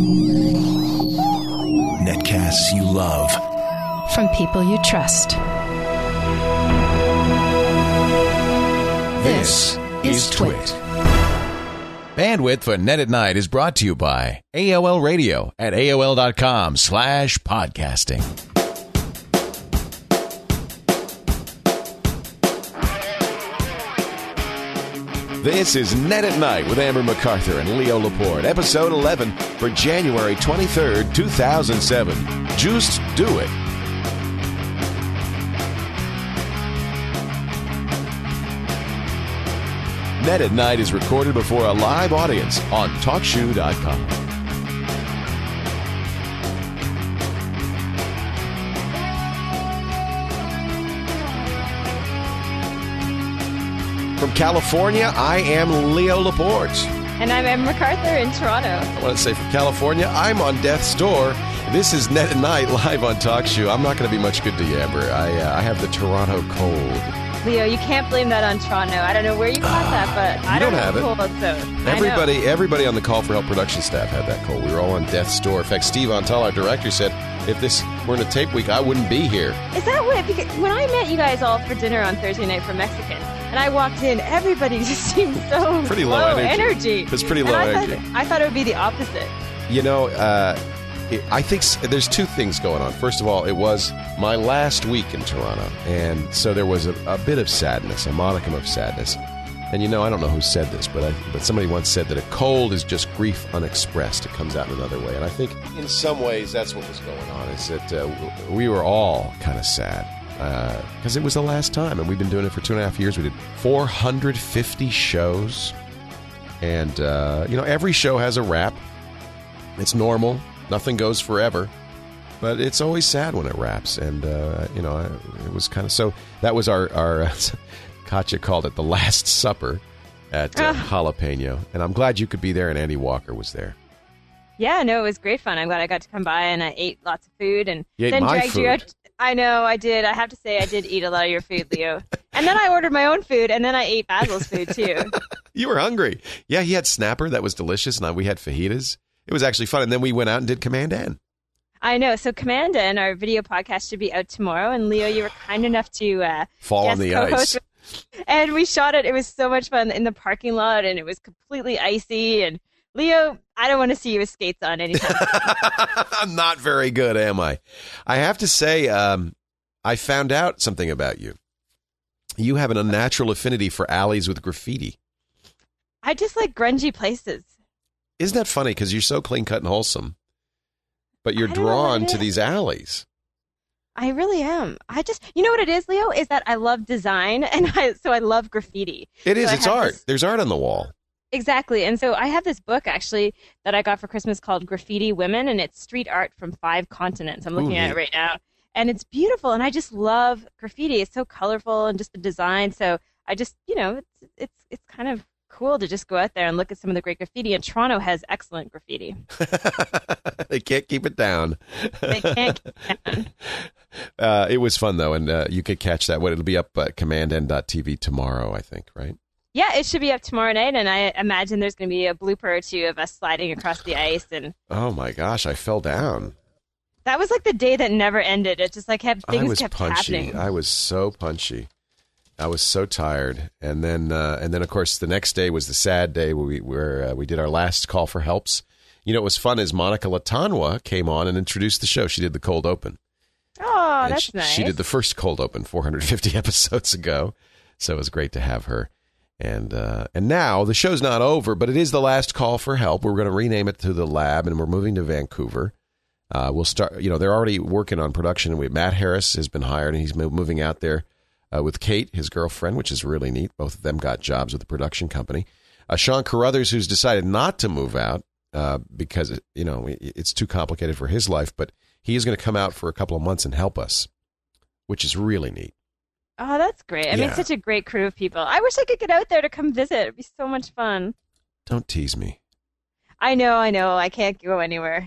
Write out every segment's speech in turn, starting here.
Netcasts you love. From people you trust. This is Twit. Bandwidth for Net at Night is brought to you by AOL Radio at AOL.com/podcasting. This is Net at Night with Amber MacArthur and Leo Laporte, episode 11 for January 23rd, 2007. Just do it. Net at Night is recorded before a live audience on TalkShoe.com. From California, I am Leo Laporte. And I'm Amber MacArthur in Toronto. I want to say from California, I'm on death's door. This is Net at Night live on TalkShoe. I'm not going to be much good to you, Amber. I have the Toronto cold. Leo, you can't blame that on Toronto. I don't know where you got that, but I don't have it. Cold, so Everybody on the Call for Help production staff had that cold. We were all on death's door. In fact, Steve Antal, our director, said, if this were in a tape week, I wouldn't be here. Is that what? Because when I met you guys all for dinner on Thursday night for Mexican, and I walked in, everybody just seemed so pretty low energy. It's pretty low energy. I thought it would be the opposite. You know, I think there's two things going on. First of all, it was my last week in Toronto, and so there was a bit of sadness, a modicum of sadness. And you know, I don't know who said this, but somebody once said that a cold is just grief unexpressed. It comes out in another way. And I think in some ways that's what was going on, is that we were all kind of sad. Because it was the last time, and we've been doing it for 2.5 years. We did 450 shows, and you know, every show has a wrap. It's normal. Nothing goes forever, but it's always sad when it wraps. And you know, it was kind of so. That was our Katya called it the Last Supper at Jalapeno, and I'm glad you could be there, and Andy Walker was there. Yeah, no, it was great fun. I'm glad I got to come by, and I ate lots of food, and then dragged you out. I know, I did. I have to say, I did eat a lot of your food, Leo. And then I ordered my own food, and then I ate Basil's food, too. You were hungry. Yeah, he had snapper. That was delicious, and we had fajitas. It was actually fun. And then we went out and did Command N. I know. So Command N, our video podcast, should be out tomorrow. And Leo, you were kind enough to fall on the ice. And we shot it. It was so much fun in the parking lot, and it was completely icy. And Leo, I don't want to see you with skates on anytime. I'm not very good, am I? I have to say, I found out something about you. You have an unnatural affinity for alleys with graffiti. I just like grungy places. Isn't that funny? Because you're so clean cut and wholesome, but you're drawn to these alleys. I really am. You know what it is, Leo? Is that I love design, and so I love graffiti. It is. It's art. There's art on the wall. Exactly. And so I have this book, actually, that I got for Christmas called Graffiti Women, and it's street art from 5 continents. I'm looking at it right now. And it's beautiful, and I just love graffiti. It's so colorful and just the design. So I just, you know, it's kind of cool to just go out there and look at some of the great graffiti. And Toronto has excellent graffiti. They can't keep it down. They can't keep it down. It was fun, though, and you could catch that. It'll be up at commandn.tv tomorrow, I think, right? Yeah, it should be up tomorrow night, and I imagine there's going to be a blooper or two of us sliding across the ice. And oh my gosh, I fell down. That was like the day that never ended. It just like things kept happening. I was so punchy. I was so tired, and then of course the next day was the sad day where we did our last call for helps. You know, what was fun is Monica Latanwa came on and introduced the show. She did the cold open. Oh, and that's nice. She did the first cold open 450 episodes ago, so it was great to have her. And now the show's not over, but it is the last call for help. We're going to rename it to The Lab, and we're moving to Vancouver. We'll start. You know, they're already working on production. Matt Harris has been hired, and he's moving out there with Kate, his girlfriend, which is really neat. Both of them got jobs with the production company. Sean Carruthers, who's decided not to move out because it's too complicated for his life, but he is going to come out for a couple of months and help us, which is really neat. Oh, that's great. I mean, such a great crew of people. I wish I could get out there to come visit. It'd be so much fun. Don't tease me. I know. I can't go anywhere.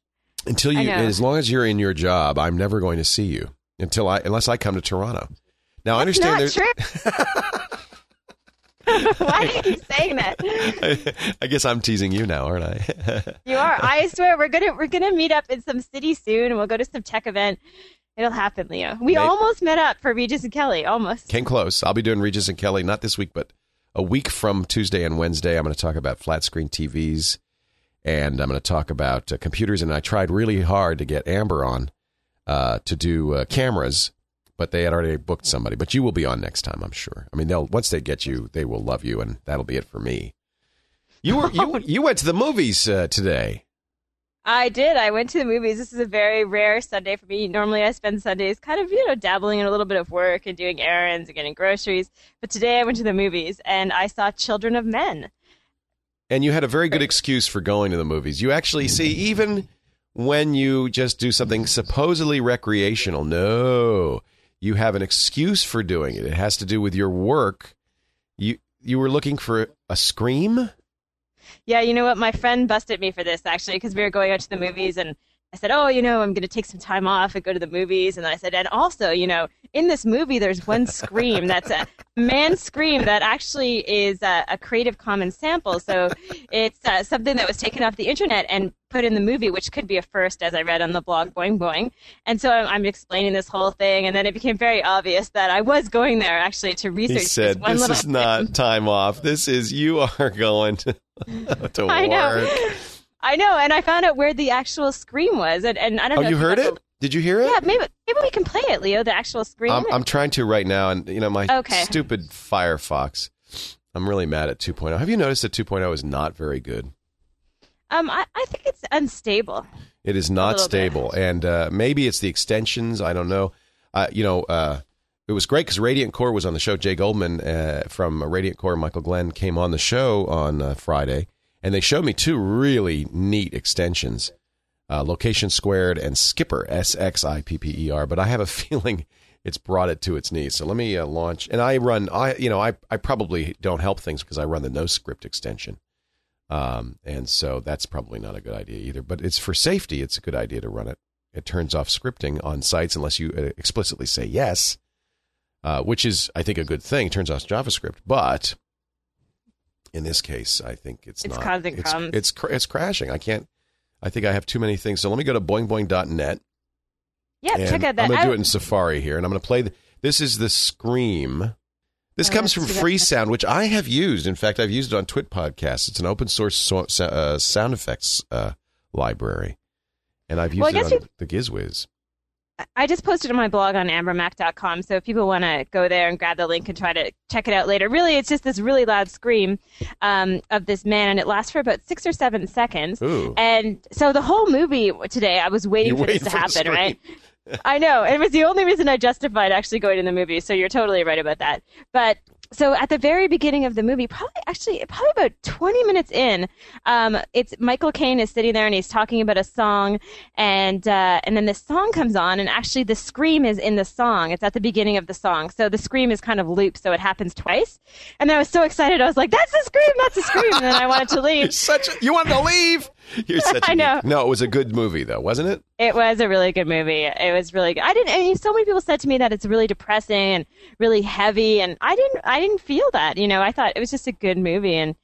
As long as you're in your job, I'm never going to see you unless I come to Toronto. Now, That's I understand not true. Why do you keep saying that? I guess I'm teasing you now, aren't I? You are. I swear we're gonna meet up in some city soon, and we'll go to some tech event. It'll happen, Leo. We almost met up for Regis and Kelly. Almost came close. I'll be doing Regis and Kelly not this week, but a week from Tuesday and Wednesday. I'm going to talk about flat screen TVs, and I'm going to talk about computers. And I tried really hard to get Amber on to do cameras, but they had already booked somebody. But you will be on next time, I'm sure. I mean, once they get you, they will love you, and that'll be it for me. You went to the movies today. I did. I went to the movies. This is a very rare Sunday for me. Normally I spend Sundays kind of, dabbling in a little bit of work and doing errands and getting groceries. But today I went to the movies and I saw Children of Men. And you had a very good excuse for going to the movies. You actually see, even when you just do something supposedly recreational, no, you have an excuse for doing it. It has to do with your work. You were looking for a Scream? Yeah, you know what? My friend busted me for this, actually, because we were going out to the movies, and I said, I'm going to take some time off and go to the movies. And I said, and also, in this movie, there's one scream that's a man scream that actually is a Creative Commons sample. So it's something that was taken off the internet and put in the movie, which could be a first, as I read on the blog Boing Boing. And so I'm explaining this whole thing, and then it became very obvious that I was going there, actually, to research. He said, this is not time off. This is, you are going to work. I know, and I found out where the actual scream was, and I don't know. Oh, you heard it? Did you hear it? Yeah, maybe we can play it, Leo, the actual scream. I'm trying to right now, and my stupid Firefox, I'm really mad at 2.0. Have you noticed that 2.0 is not very good? I think it's unstable. It is not stable, and maybe it's the extensions. I don't know. It was great because Radiant Core was on the show. Jay Goldman from Radiant Core, Michael Glenn, came on the show on Friday. And they showed me two really neat extensions, Location Squared and Skipper, SXIPPER. But I have a feeling it's brought it to its knees. So let me launch. And I probably don't help things because I run the NoScript extension. And so that's probably not a good idea either. But it's for safety. It's a good idea to run it. It turns off scripting on sites unless you explicitly say yes, which is, I think, a good thing. It turns off JavaScript. But in this case, I think it's not. It's causing problems. It's crashing. I think I have too many things. So let me go to boingboing.net. Yeah, check out that. I'm going to do it in Safari here, and I'm going to play. This is the Scream. This comes from Freesound, which I have used. In fact, I've used it on Twit Podcasts. It's an open source sound effects library, and I've used it on the GizWiz. I just posted on my blog on ambermac.com, so if people want to go there and grab the link and try to check it out later. Really, it's just this really loud scream of this man, and it lasts for about 6 or 7 seconds. Ooh. And so the whole movie today, I was waiting for this to happen, right? I know. It was the only reason I justified actually going to the movie, so you're totally right about that. But so at the very beginning of the movie, probably about 20 minutes in, it's Michael Caine is sitting there and he's talking about a song, and then the song comes on, and actually the scream is in the song. It's at the beginning of the song, so the scream is kind of looped, so it happens twice. And I was so excited, I was like, "That's the scream! That's the scream!" And then I wanted to leave. You wanted to leave. You're such. I know. No, it was a good movie though, wasn't it? It was a really good movie. It was really good. So many people said to me that it's really depressing and really heavy, and I didn't feel that. I thought it was just a good movie, and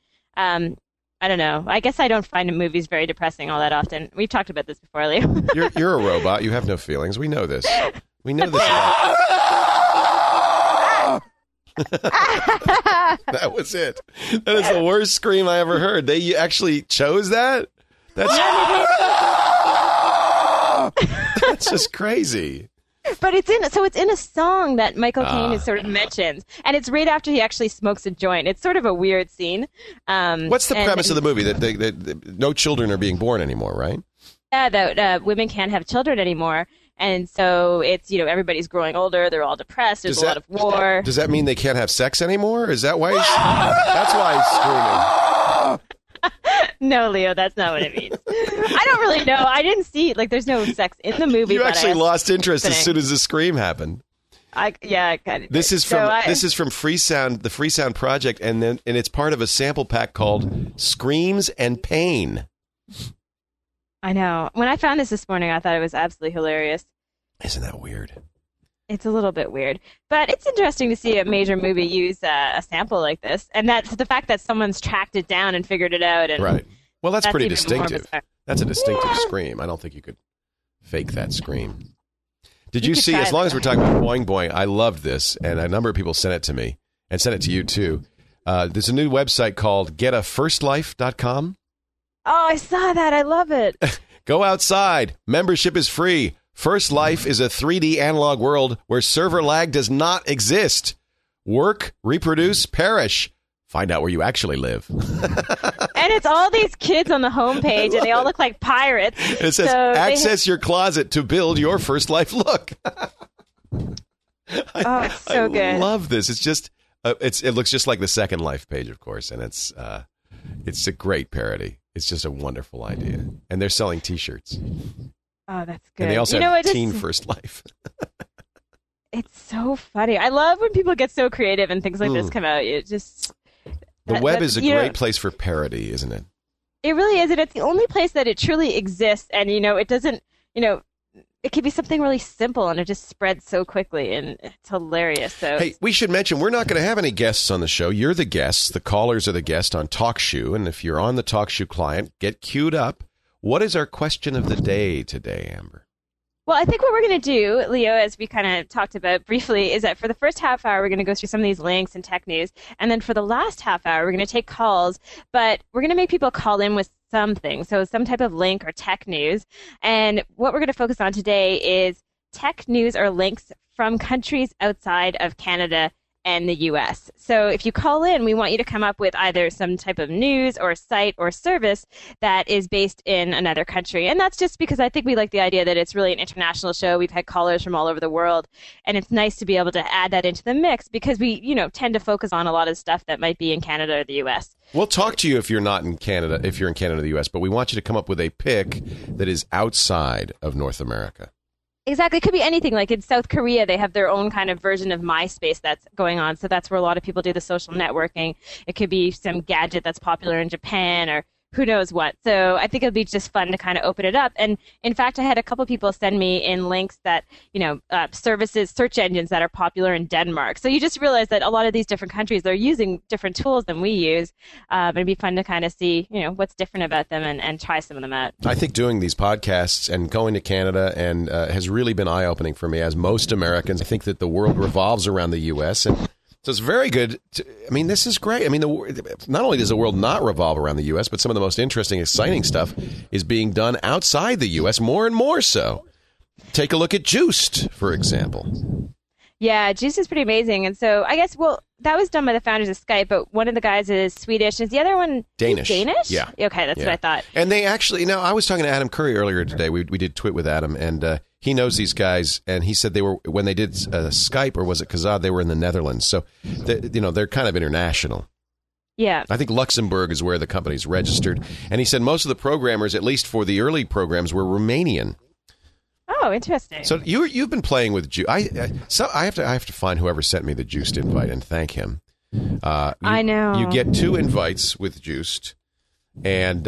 I don't know. I guess I don't find movies very depressing all that often. We've talked about this before, Leo. You're a robot. You have no feelings. We know this. We know this. That was it. That is the worst scream I ever heard. They actually chose that? That's just crazy. But it's in a song that Michael Caine is sort of mentions, and it's right after he actually smokes a joint. It's sort of a weird scene. What's the premise of the movie? That no children are being born anymore, right? Yeah, that women can't have children anymore, and so it's everybody's growing older. They're all depressed. There's a lot of war. Does that mean they can't have sex anymore? Is that why? That's why he's screaming. No, Leo, that's not what it means. I don't really know. I didn't see there's no sex in the movie. You actually lost interest as soon as the scream happened. I kind of. This is from Freesound, the Freesound project, and it's part of a sample pack called Screams and Pain. I know. When I found this morning, I thought it was absolutely hilarious. Isn't that weird? It's a little bit weird, but it's interesting to see a major movie use a sample like this, and that's the fact that someone's tracked it down and figured it out. And right. Well, that's pretty even more distinctive. bizarre. That's a distinctive scream. I don't think you could fake that scream. Did You you could see, try as it. long as we're talking about Boing Boing, I loved this, and a number of people sent it to me, and sent it to you too. There's a new website called getafirstlife.com. Oh, I saw that. I love it. Go outside. Membership is free. First Life is a 3D analog world where server lag does not exist. Work, reproduce, perish. Find out where you actually live. And it's all these kids on the homepage, and they all look like pirates. It says, So they access your closet to build your First Life look. it's so I good. love this. It's just, it looks just like the Second Life page, of course, and it's a great parody. It's just a wonderful idea. And they're selling T-shirts. Oh, that's good. And they also You know have what? Teen First Life. It's so funny. I love when people get so creative and things like this come out. It just The web is a you know, great place for parody, isn't it? It really is, and it's the only place that it truly exists. And it doesn't. It can be something really simple, and it just spreads so quickly, and it's hilarious. So Hey, we should mention we're not going to have any guests on the show. You're the guests. The callers are the guest on TalkShoe. And if you're on the TalkShoe client, get queued up. What is our question of the day today, Amber? Well, I think what we're going to do, Leo, as we kind of talked about briefly, is that for the first half hour, we're going to go through some of these links and tech news. And then for the last half hour, we're going to take calls, but we're going to make people call in with something. So some type of link or tech news. And what we're going to focus on today is tech news or links from countries outside of Canada and the U.S. So if you call in, we want you to come up with either some type of news or site or service that is based in another country. And that's just because I think we like the idea that it's really an international show. We've had callers from all over the world, and it's nice to be able to add that into the mix because we, tend to focus on a lot of stuff that might be in Canada or the U.S. We'll talk to you if you're not in Canada, if you're in Canada or the U.S., but we want you to come up with a pick that is outside of North America. Exactly. It could be anything. Like in South Korea, they have their own kind of version of MySpace that's going on. So that's where a lot of people do the social networking. It could be some gadget that's popular in Japan or who knows what. So I think it'll be just fun to kind of open it up. And in fact, I had a couple people send me in links that, services, search engines that are popular in Denmark. So you just realize that a lot of these different countries, they're using different tools than we use. It'd be fun to kind of see, what's different about them and try some of them out. I think doing these podcasts and going to Canada and has really been eye-opening for me, as most Americans. I think that the world revolves around the U.S., and so it's very good. This is great. Not only does the world not revolve around the U.S., but some of the most interesting, exciting stuff is being done outside the U.S. more and more so. Take a look at Juiced, for example. Yeah, Juiced is pretty amazing. And so I guess, that was done by the founders of Skype, but one of the guys is Swedish. Is the other one Danish? Danish? Yeah. Okay, that's what I thought. And they actually, I was talking to Adam Curry earlier today. We did Twit with Adam, and he knows these guys, and he said when they did Skype, or was it Kazaa, they were in the Netherlands. So, they're kind of international. Yeah. I think Luxembourg is where the company's registered. And he said most of the programmers, at least for the early programs, were Romanian. Oh, interesting. So you've been playing with Juiced. I have to find whoever sent me the Juiced invite and thank him. I know. You get 2 invites with Juiced, and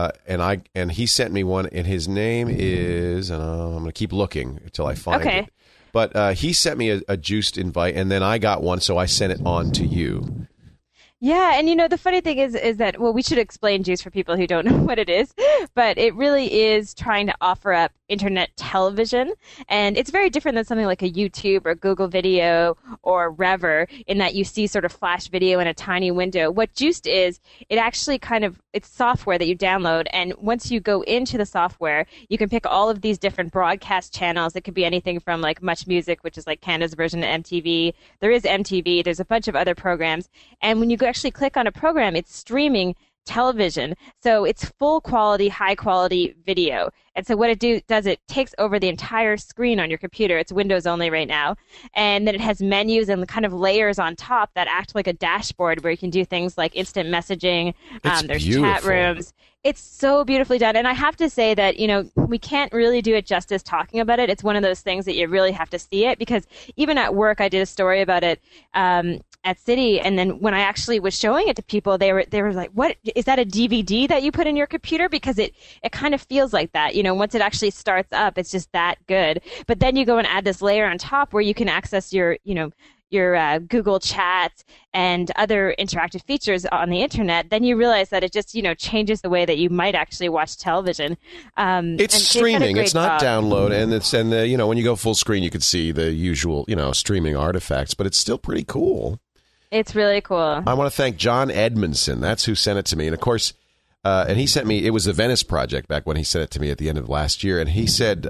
he sent me one, and his name is I'm going to keep looking until I find it. But he sent me a Juiced invite, and then I got one, so I sent it on to you. Yeah, and the funny thing is that, we should explain Juiced for people who don't know what it is, but it really is trying to offer up internet television, and it's very different than something like a YouTube or Google Video or Rever in that you see sort of flash video in a tiny window. What Juiced is, it actually it's software that you download, and once you go into the software, you can pick all of these different broadcast channels. It could be anything from like Much Music, which is like Canada's version of MTV. There is MTV. There's a bunch of other programs, and when you actually click on a program, it's streaming television. So it's full quality, high quality video. And so what it does, it takes over the entire screen on your computer. It's Windows only right now. And then it has menus and kind of layers on top that act like a dashboard where you can do things like instant messaging. There's beautiful. Chat rooms. It's so beautifully done. And I have to say that, we can't really do it justice talking about it. It's one of those things that you really have to see it, because even at work, I did a story about it at City. And then when I actually was showing it to people, they were like, what, is that a DVD that you put in your computer? Because it kind of feels like that. once it actually starts up, it's just that good. But then you go and add this layer on top where you can access your Google Chat and other interactive features on the internet, then you realize that it just, changes the way that you might actually watch television. It's streaming. It's not download. And when you go full screen, you can see the usual, streaming artifacts, but it's still pretty cool. It's really cool. I want to thank John Edmondson. That's who sent it to me. And of course, and he sent me, it was the Venice Project back when he sent it to me at the end of last year. And he said,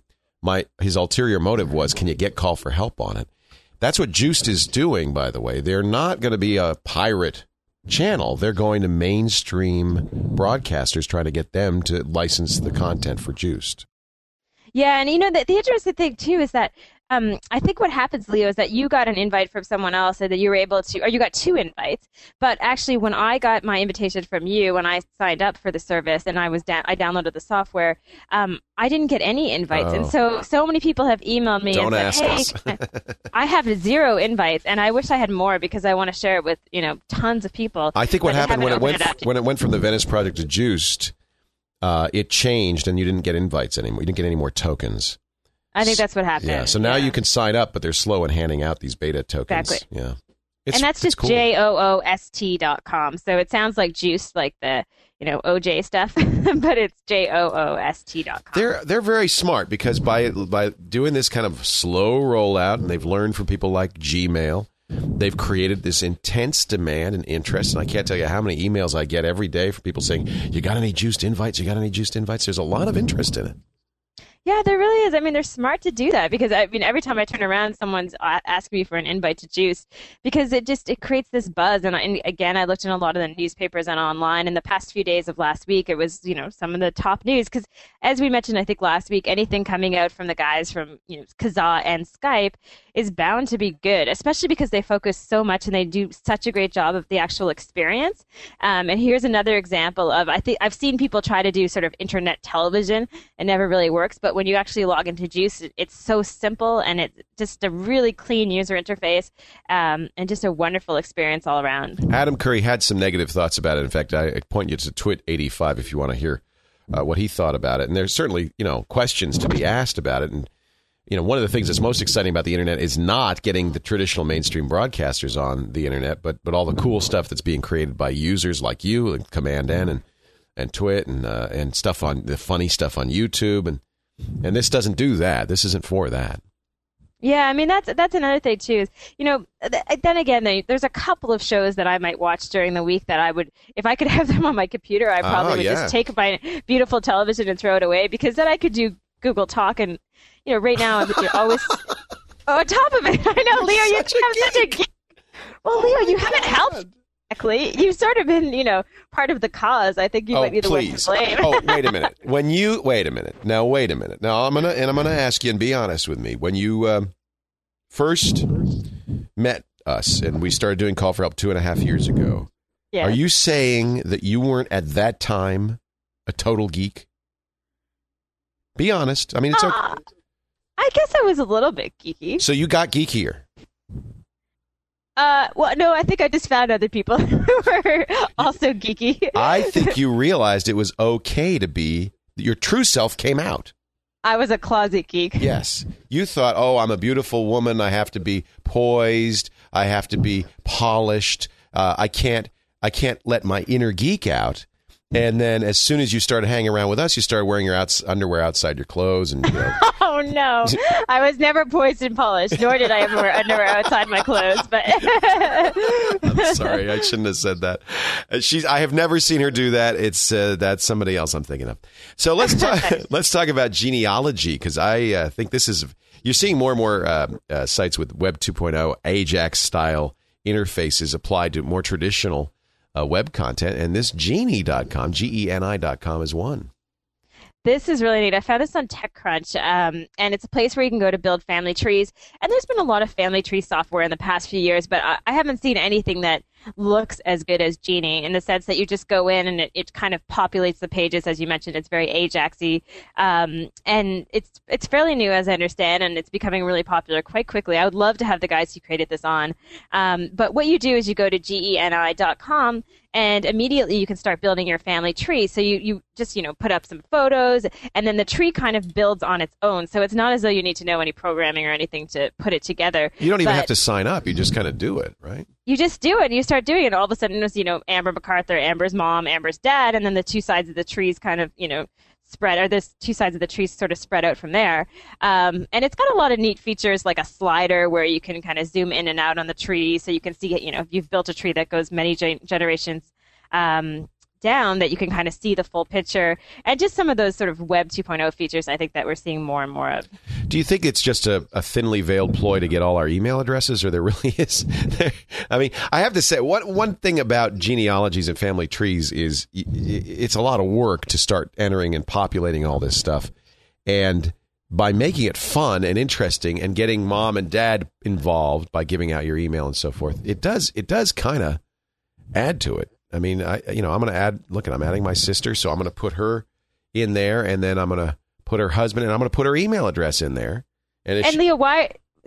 his ulterior motive was, can you get call for help on it? That's what Juiced is doing, by the way. They're not going to be a pirate channel. They're going to mainstream broadcasters, trying to get them to license the content for Juiced. Yeah, and the interesting thing, too, is that I think what happens, Leo, is that you got an invite from someone else and that you were able to, or you got 2 invites. But actually, when I got my invitation from you, when I signed up for the service and I downloaded the software, I didn't get any invites. And so many people have emailed me and said, hey, I have 0 invites, and I wish I had more because I want to share it with, tons of people. I think what happened when it went from the Venice Project to Juiced, it changed and you didn't get invites anymore. You didn't get any more tokens. I think that's what happened. Yeah, so now you can sign up, but they're slow in handing out these beta tokens. Exactly. Yeah. And that's just cool. JOOST.com. So it sounds like Juice, like the, OJ stuff, but it's JOOST.com. They're very smart because by doing this kind of slow rollout, and they've learned from people like Gmail, they've created this intense demand and interest. And I can't tell you how many emails I get every day from people saying, you got any Juiced invites? You got any Juiced invites? There's a lot of interest in it. Yeah, there really is. I mean, they're smart to do that because, every time I turn around, someone's asking me for an invite to Juice because it creates this buzz. And again, I looked in a lot of the newspapers and online. In the past few days of last week, it was, some of the top news because, as we mentioned, I think last week, anything coming out from the guys from, Kazaa and Skype is bound to be good, especially because they focus so much and they do such a great job of the actual experience. And here's another example of, I've seen people try to do sort of internet television. It never really works, but when you actually log into Juice, it's so simple and it's just a really clean user interface and just a wonderful experience all around. Adam Curry had some negative thoughts about it. In fact, I point you to Twit85 if you want to hear what he thought about it. And there's certainly, questions to be asked about it. And one of the things that's most exciting about the internet is not getting the traditional mainstream broadcasters on the internet, but all the cool stuff that's being created by users like you and Command N and Twit and stuff on the funny stuff on YouTube. And this doesn't do that. This isn't for that. Yeah, I mean, that's another thing, too. Then again, there's a couple of shows that I might watch during the week that I would, if I could have them on my computer, I probably would just take my beautiful television and throw it away because then I could do Google Talk and, right now I'm always on top of it. I know, Leo, you have such a geek. Well, Leo, you haven't helped. Exactly. You've sort of been, part of the cause. I think you might be the one to blame. Wait a minute. Wait a minute. Now I'm gonna ask you and be honest with me. When you first met us and we started doing Call for Help 2.5 years ago, are you saying that you weren't at that time a total geek? Be honest. I mean, it's okay. I guess I was a little bit geeky. So you got geekier. Well, no, I think I just found other people who were also geeky. I think you realized it was okay to be, your true self came out. I was a closet geek. Yes. You thought, I'm a beautiful woman. I have to be poised. I have to be polished. I can't let my inner geek out. And then as soon as you started hanging around with us, you started wearing your underwear outside your clothes. And Oh, no. I was never poised and polished, nor did I ever wear underwear outside my clothes. But I'm sorry. I shouldn't have said that. I have never seen her do that. It's that's somebody else I'm thinking of. So let's talk about genealogy, because I think this is, you're seeing more and more sites with Web 2.0 AJAX-style interfaces applied to more traditional web content, and this Geni.com, GENI.com, is one. This is really neat. I found this on TechCrunch, and it's a place where you can go to build family trees. And there's been a lot of family tree software in the past few years, but I haven't seen anything that looks as good as Genie in the sense that you just go in and it kind of populates the pages. As you mentioned, it's very Ajax-y. And it's fairly new, as I understand, and it's becoming really popular quite quickly. I would love to have the guys who created this on. But what you do is you go to geni.com, and immediately you can start building your family tree. So you just, put up some photos, and then the tree kind of builds on its own. So it's not as though you need to know any programming or anything to put it together. You don't even have to sign up. You just kind of do it, right? You just do it, and you start doing it. All of a sudden, it was, Amber MacArthur, Amber's mom, Amber's dad, and then the two sides of the trees kind of, spread, or there's two sides of the trees sort of spread out from there. And it's got a lot of neat features, like a slider where you can kind of zoom in and out on the tree, so you can see, if you've built a tree that goes many generations down, that you can kind of see the full picture, and just some of those sort of Web 2.0 features I think that we're seeing more and more of. Do you think it's just a thinly veiled ploy to get all our email addresses, or there really is? I mean, I have to say, one thing about genealogies and family trees is it's a lot of work to start entering and populating all this stuff. And by making it fun and interesting and getting mom and dad involved by giving out your email and so forth, it does kind of add to it. I mean, I'm going to add, I'm adding my sister, so I'm going to put her in there, and then I'm going to put her husband, and I'm going to put her email address in there. And Leo, why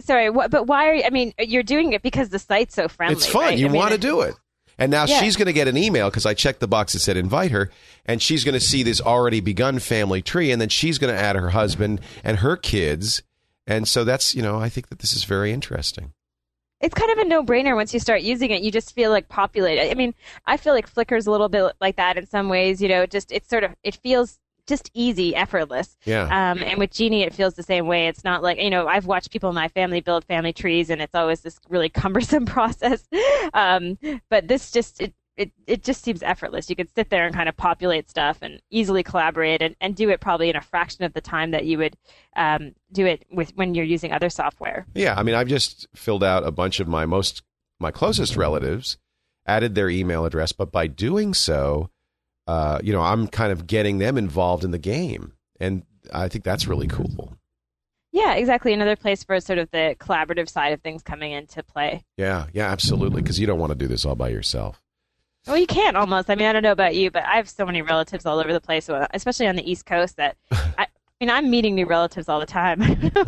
are you, you're doing it because the site's so friendly. It's fun. Right? You want to do it. And now she's going to get an email because I checked the box that said invite her, and she's going to see this already begun family tree, and then she's going to add her husband and her kids. And so that's, I think that this is very interesting. It's kind of a no-brainer once you start using it. You just feel like populated. I mean, I feel like Flickr's a little bit like that in some ways. It feels just easy, effortless. Yeah. And with Genie, it feels the same way. It's not like, I've watched people in my family build family trees, and it's always this really cumbersome process. But this just it just seems effortless. You could sit there and kind of populate stuff and easily collaborate and do it probably in a fraction of the time that you would do it when you're using other software. Yeah, I mean, I've just filled out a bunch of my closest relatives, added their email address, but by doing so, I'm kind of getting them involved in the game, and I think that's really cool. Yeah, exactly. Another place for sort of the collaborative side of things coming into play. Yeah, absolutely, because you don't want to do this all by yourself. Well, you can't almost. I mean, I don't know about you, but I have so many relatives all over the place, especially on the East Coast, that I'm meeting new relatives all the time.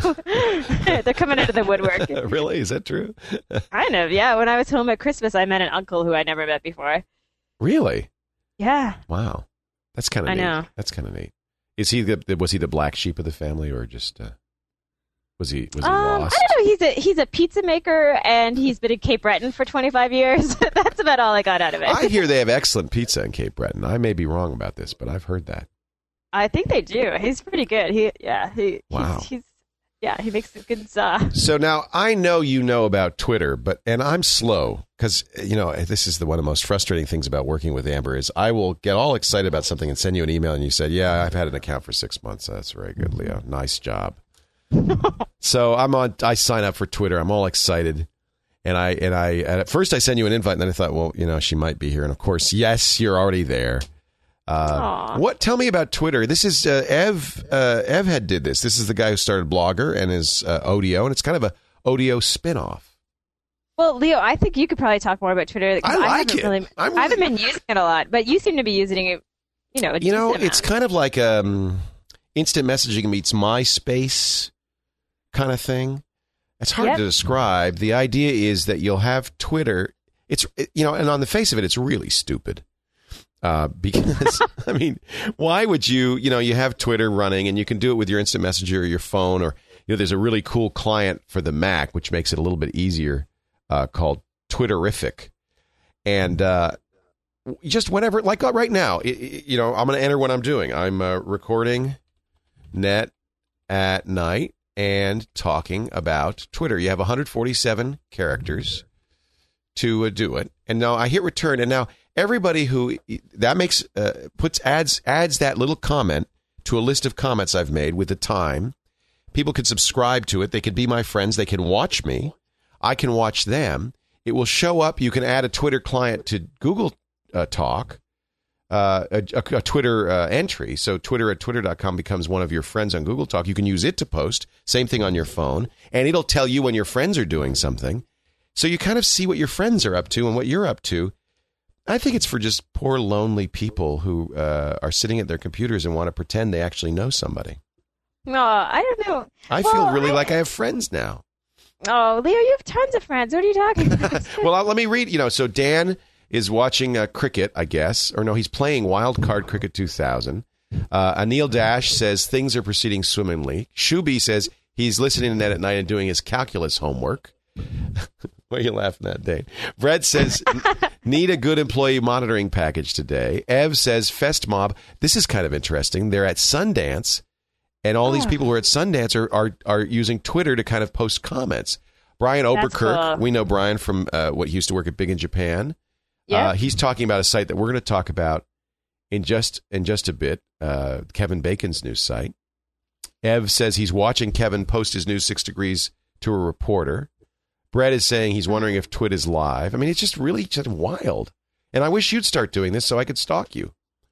They're coming out of the woodwork. Really? Is that true? Kind of, yeah. When I was home at Christmas, I met an uncle who I never met before. Really? Yeah. Wow. That's kind of neat. I know. That's kind of neat. Was he the black sheep of the family, or just was he lost? I don't know. He's a pizza maker, and he's been in Cape Breton for 25 years. That's about all I got out of it. I hear they have excellent pizza in Cape Breton. I may be wrong about this, but I've heard that. I think they do. He's pretty good. Wow. He makes good stuff. So now I know about Twitter, and I'm slow because, this is one of the most frustrating things about working with Amber is I will get all excited about something and send you an email, and you said, yeah, I've had an account for 6 months. That's very good, Leo. Nice job. So I sign up for Twitter. I'm all excited. And at first I send you an invite, and then I thought, well, she might be here. And of course, yes, you're already there. Tell me about Twitter. This is Ev had did this. This is the guy who started Blogger and is Odeo, and it's kind of a Odeo spinoff. Well, Leo, I think you could probably talk more about Twitter. I like it. I haven't been using it a lot, but you seem to be using it. It's kind of like instant messaging meets MySpace kind of thing. It's hard to describe. The idea is that you'll have Twitter. It's and on the face of it, it's really stupid. Because I mean, why would you have Twitter running, and you can do it with your instant messenger or your phone, or there's a really cool client for the Mac which makes it a little bit easier called Twitterific, and just whenever, like right now, I'm going to enter what I'm doing. I'm recording Net at Night and talking about Twitter. You have 147 characters to do it, and now I hit return, and now everybody who that makes adds that little comment to a list of comments I've made with the time. People could subscribe to it. They could be my friends. They can watch me. I can watch them. It will show up. You can add a Twitter client to Google Talk, a Twitter entry. So Twitter at twitter.com becomes one of your friends on Google Talk. You can use it to post. Same thing on your phone. And it'll tell you when your friends are doing something. So you kind of see what your friends are up to and what you're up to. I think it's for just poor, lonely people who are sitting at their computers and want to pretend they actually know somebody. No, I don't know. I feel really like I have friends now. Oh, Leo, you have tons of friends. What are you talking about? Well, let me read. So Dan is watching cricket, I guess. Or no, he's playing Wild Card Cricket 2000. Anil Dash says things are proceeding swimmingly. Shubi says he's listening to Net at Night and doing his calculus homework. Why are you laughing at, Dane? Brett says, need a good employee monitoring package today. Ev says, Fest Mob. This is kind of interesting. They're at Sundance, and all these people who are at Sundance are using Twitter to kind of post comments. Brian Oberkirk, cool. We know Brian from what he used to work at Big in Japan. Yeah. He's talking about a site that we're going to talk about in just a bit, Kevin Bacon's new site. Ev says he's watching Kevin post his new 6 Degrees to a reporter. Brett is saying he's wondering if Twit is live. I mean, it's just really just wild. And I wish you'd start doing this so I could stalk you.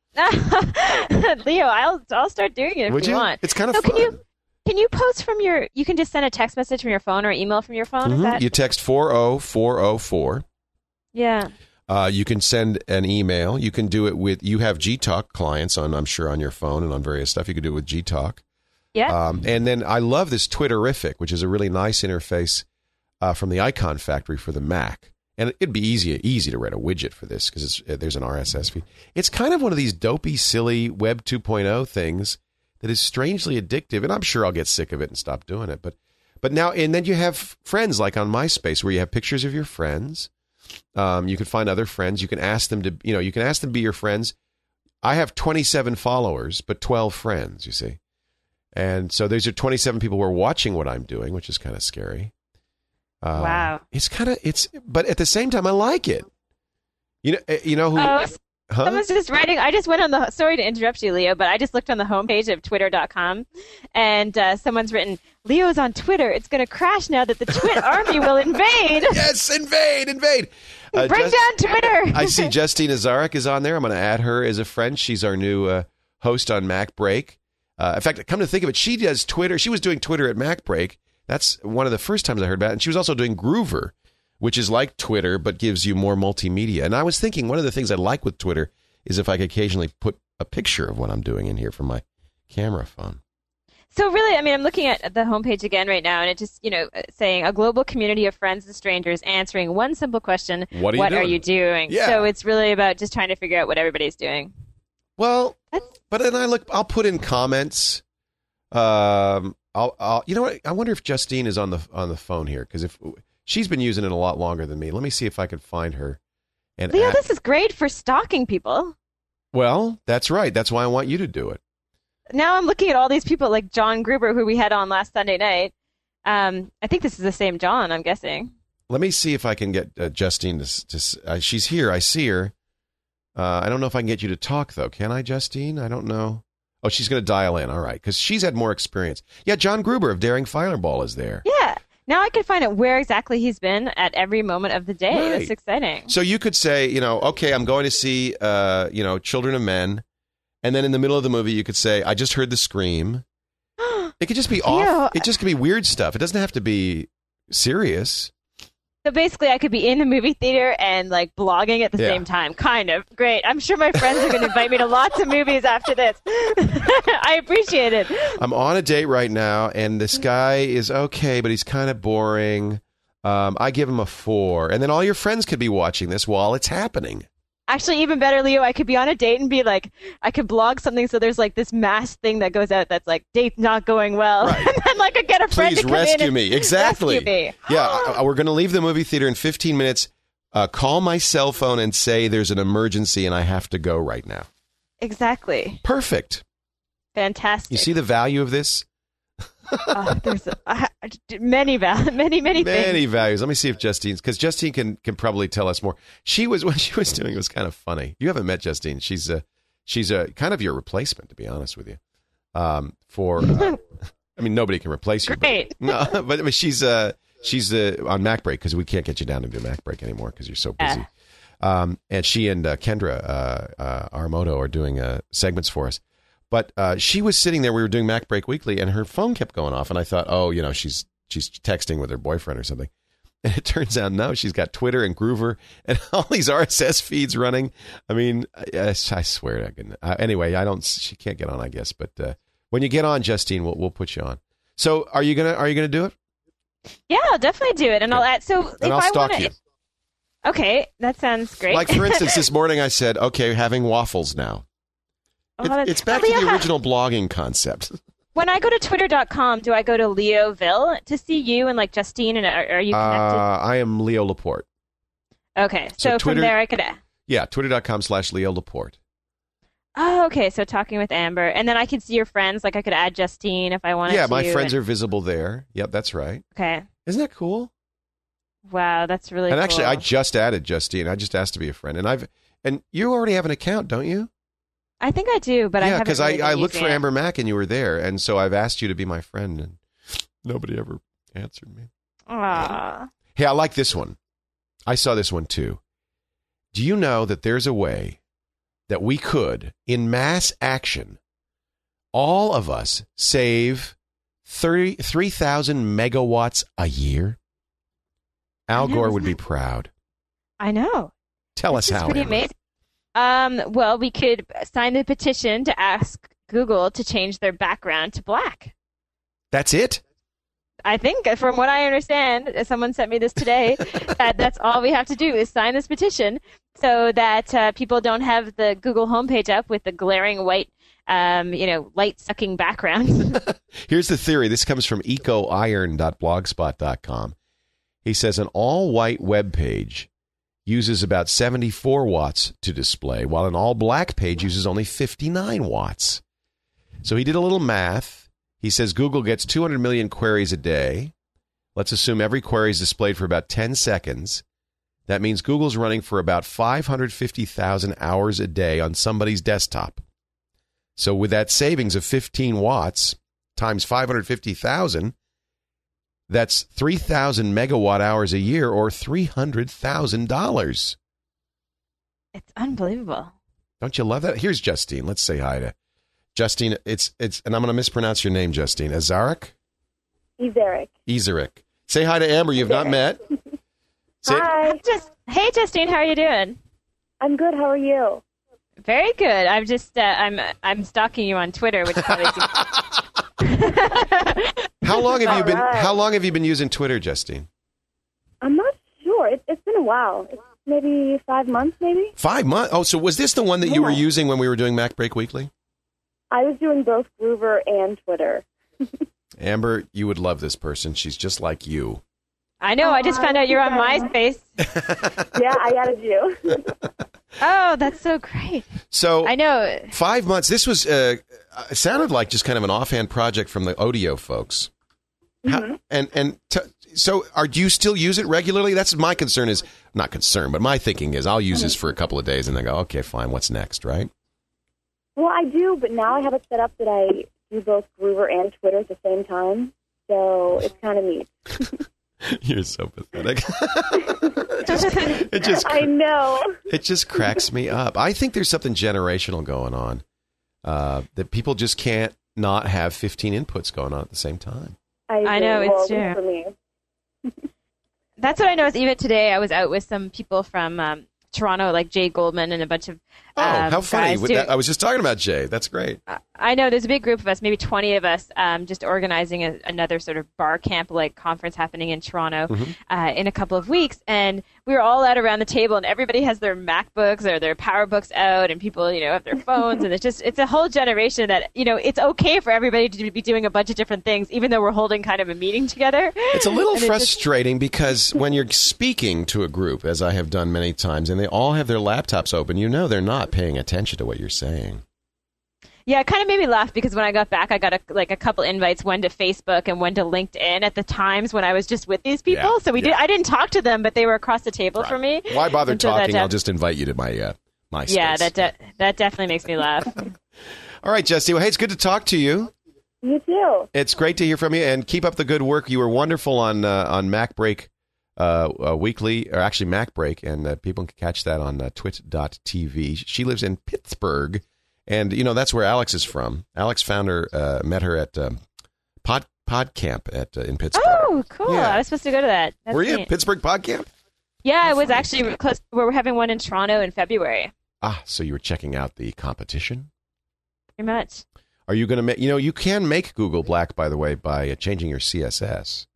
Leo, I'll start doing it if you want. It's kind of fun. Can you post from you can just send a text message from your phone or email from your phone? Mm-hmm. Is that? You text 40404. Yeah. You can send an email. You can do it you have Gtalk clients I'm sure, on your phone and on various stuff. You can do it with Gtalk. Yeah. And then I love this Twitterific, which is a really nice interface from the Icon Factory for the Mac. And it'd be easy to write a widget for this because there's an RSS feed. It's kind of one of these dopey, silly Web 2.0 things that is strangely addictive. And I'm sure I'll get sick of it and stop doing it. But now, and then you have friends like on MySpace where you have pictures of your friends. You can find other friends. You can ask them to be your friends. I have 27 followers, but 12 friends, you see. And so these are 27 people who are watching what I'm doing, which is kind of scary. Wow. But at the same time, I like it. You know who? Huh? Someone's just writing. I just went on sorry to interrupt you, Leo, but I just looked on the homepage of twitter.com and someone's written, Leo's on Twitter. It's going to crash now that the Twit army will invade. Yes, invade. Bring down Twitter. I see Justine Azarek is on there. I'm going to add her as a friend. She's our new host on Mac Break. In fact, come to think of it, she does Twitter. She was doing Twitter at Mac Break. That's one of the first times I heard about it. And she was also doing Groover, which is like Twitter, but gives you more multimedia. And I was thinking one of the things I like with Twitter is if I could occasionally put a picture of what I'm doing in here from my camera phone. So really, I mean, I'm looking at the homepage again right now, and it just, saying a global community of friends and strangers answering one simple question, what are you doing? Yeah. So it's really about just trying to figure out what everybody's doing. Well, but then I'll put in comments. I'll you know what? I wonder if Justine is on the phone here, because if she's been using it a lot longer than me. Let me see if I can find her. And Leo, this is great for stalking people. Well, that's right. That's why I want you to do it. Now I'm looking at all these people like John Gruber, who we had on last Sunday night. I think this is the same John, I'm guessing. Let me see if I can get Justine to she's here. I see her. I don't know if I can get you to talk, though. Can I, Justine? I don't know. Oh, she's going to dial in. All right, because she's had more experience. Yeah, John Gruber of Daring Fireball is there. Yeah. Now I can find out where exactly he's been at every moment of the day. Right. That's exciting. So you could say, okay, I'm going to see, Children of Men. And then in the middle of the movie, you could say, I just heard the scream. It could just be off. It just could be weird stuff. It doesn't have to be serious. So basically, I could be in the movie theater and like blogging at the same time. Kind of. Great. I'm sure my friends are going to invite me to lots of movies after this. I appreciate it. I'm on a date right now, and this guy is okay, but he's kind of boring. I give him a 4. And then all your friends could be watching this while it's happening. Actually, even better, Leo, I could be on a date and be like, I could blog something so there's like this mass thing that goes out that's like, date not going well. Right. And then like I get a friend Please to come rescue in me. Exactly. Rescue me. Yeah, we're going to leave the movie theater in 15 minutes. Call my cell phone and say there's an emergency and I have to go right now. Exactly. Perfect. Fantastic. You see the value of this? There's many things. Many values. Let me see if Justine's, because Justine can probably tell us more. What she was doing was kind of funny. You haven't met Justine. She's a kind of your replacement, to be honest with you. I mean, nobody can replace you. Great. But she's on Mac Break, because we can't get you down to do Mac Break anymore because you're so busy. And she and Kendra Aramoto are doing segments for us. But she was sitting there. We were doing Mac Break Weekly, and her phone kept going off. And I thought, she's texting with her boyfriend or something. And it turns out, no, she's got Twitter and Groover and all these RSS feeds running. I mean, I swear to goodness. Anyway, she can't get on, I guess. But when you get on, Justine, we'll put you on. So are you gonna do it? Yeah, I'll definitely do it. And Okay. I'll stalk you. Okay, that sounds great. Like, for instance, this morning I said, okay, having waffles now. It's back to the original blogging concept. When I go to twitter.com, do I go to Leoville to see you and like Justine? And are you connected? I am Leo Laporte. Okay, So so Twitter- from there I could. Yeah, twitter.com/Leo Laporte. Oh, okay. So talking with Amber, and then I could see your friends. Like I could add Justine if I wanted to. Yeah, my friends are visible there. Yep, that's right. Okay. Isn't that cool? Wow, that's really. And cool. actually, I just added Justine. I just asked to be a friend, and you already have an account, don't you? I think I do, but I yeah, haven't. because really I been looked using for it. Amber Mack and you were there, and so I've asked you to be my friend, and nobody ever answered me. Aw. Hey, I like this one. I saw this one too. Do you know that there's a way that we could, in mass action, all of us save 3,000 megawatts a year? Al I know, Gore isn't would be that- proud. I know. Tell us It's how. pretty Amber. amazing. Well, we could sign the petition to ask Google to change their background to black. That's it? I think, from what I understand, someone sent me this today, that's all we have to do is sign this petition so that people don't have the Google homepage up with the glaring white, light-sucking background. Here's the theory. This comes from ecoiron.blogspot.com. He says an all-white web page uses about 74 watts to display, while an all-black page uses only 59 watts. So he did a little math. He says Google gets 200 million queries a day. Let's assume every query is displayed for about 10 seconds. That means Google's running for about 550,000 hours a day on somebody's desktop. So with that savings of 15 watts times 550,000, that's 3,000 megawatt hours a year, or $300,000. It's unbelievable. Don't you love that? Here's Justine. Let's say hi to Justine. It's and I'm going to mispronounce your name, Justine. Azarek? Ezerick. Say hi to Amber. You've not met. Hi. Hey, Justine, how are you doing? I'm good. How are you? Very good. I'm just I'm stalking you on Twitter, which probably. How long have you been? All right. How long have you been using Twitter, Justine? I'm not sure. It's been a while. It's maybe 5 months, maybe. 5 months. Oh, so was this the one that you were Yeah. using when we were doing Mac Break Weekly? I was doing both Groover and Twitter. Amber, you would love this person. She's just like you. I know. I just found out you're on MySpace. Yeah, I added you. Oh, that's so great. So I know. 5 months. This was it sounded like just kind of an offhand project from the Odeo folks. Mm-hmm. So do you still use it regularly? That's my concern. Is not concern, but my thinking is I'll use this for a couple of days and then go, okay, fine. What's next, right? Well, I do, but now I have it set up that I do both Groover and Twitter at the same time. So it's kind of neat. You're so pathetic. I know. It just cracks me up. I think there's something generational going on that people just can't not have 15 inputs going on at the same time. I know, it's well, true. For me. That's what I noticed. Even today, I was out with some people from Toronto, like Jay Goldman and a bunch of How funny. guys I was just talking about Jay. That's great. I know there's a big group of us, maybe 20 of us, just organizing another sort of bar camp like conference happening in Toronto in a couple of weeks, and we were all out around the table, and everybody has their MacBooks or their PowerBooks out, and people have their phones, and it's a whole generation that it's okay for everybody to be doing a bunch of different things, even though we're holding kind of a meeting together. It's a little frustrating because when you're speaking to a group, as I have done many times, and they all have their laptops open, they're not paying attention to what you're saying. Yeah, it kind of made me laugh because when I got back, I got a couple invites, one to Facebook and one to LinkedIn at the times when I was just with these people. Yeah, So I didn't talk to them, but they were across the table Right. from me. Why bother And so that talking? I'll just invite you to my space. Yeah, that definitely makes me laugh. All right, Jesse. Well, hey, it's good to talk to you. You too. It's great to hear from you, and keep up the good work. You were wonderful on Mac Break Weekly, or actually Mac Break, and people can catch that on twit.tv. She lives in Pittsburgh, and that's where Alex is from. Alex found her, met her at PodCamp in Pittsburgh. Oh, cool. Yeah. I was supposed to go to that. That's Were you? neat. Pittsburgh PodCamp? Yeah, I was actually close. We're having one in Toronto in February. Ah, so you were checking out the competition? Pretty much. Are you going to make, you can make Google Black, by the way, by changing your CSS.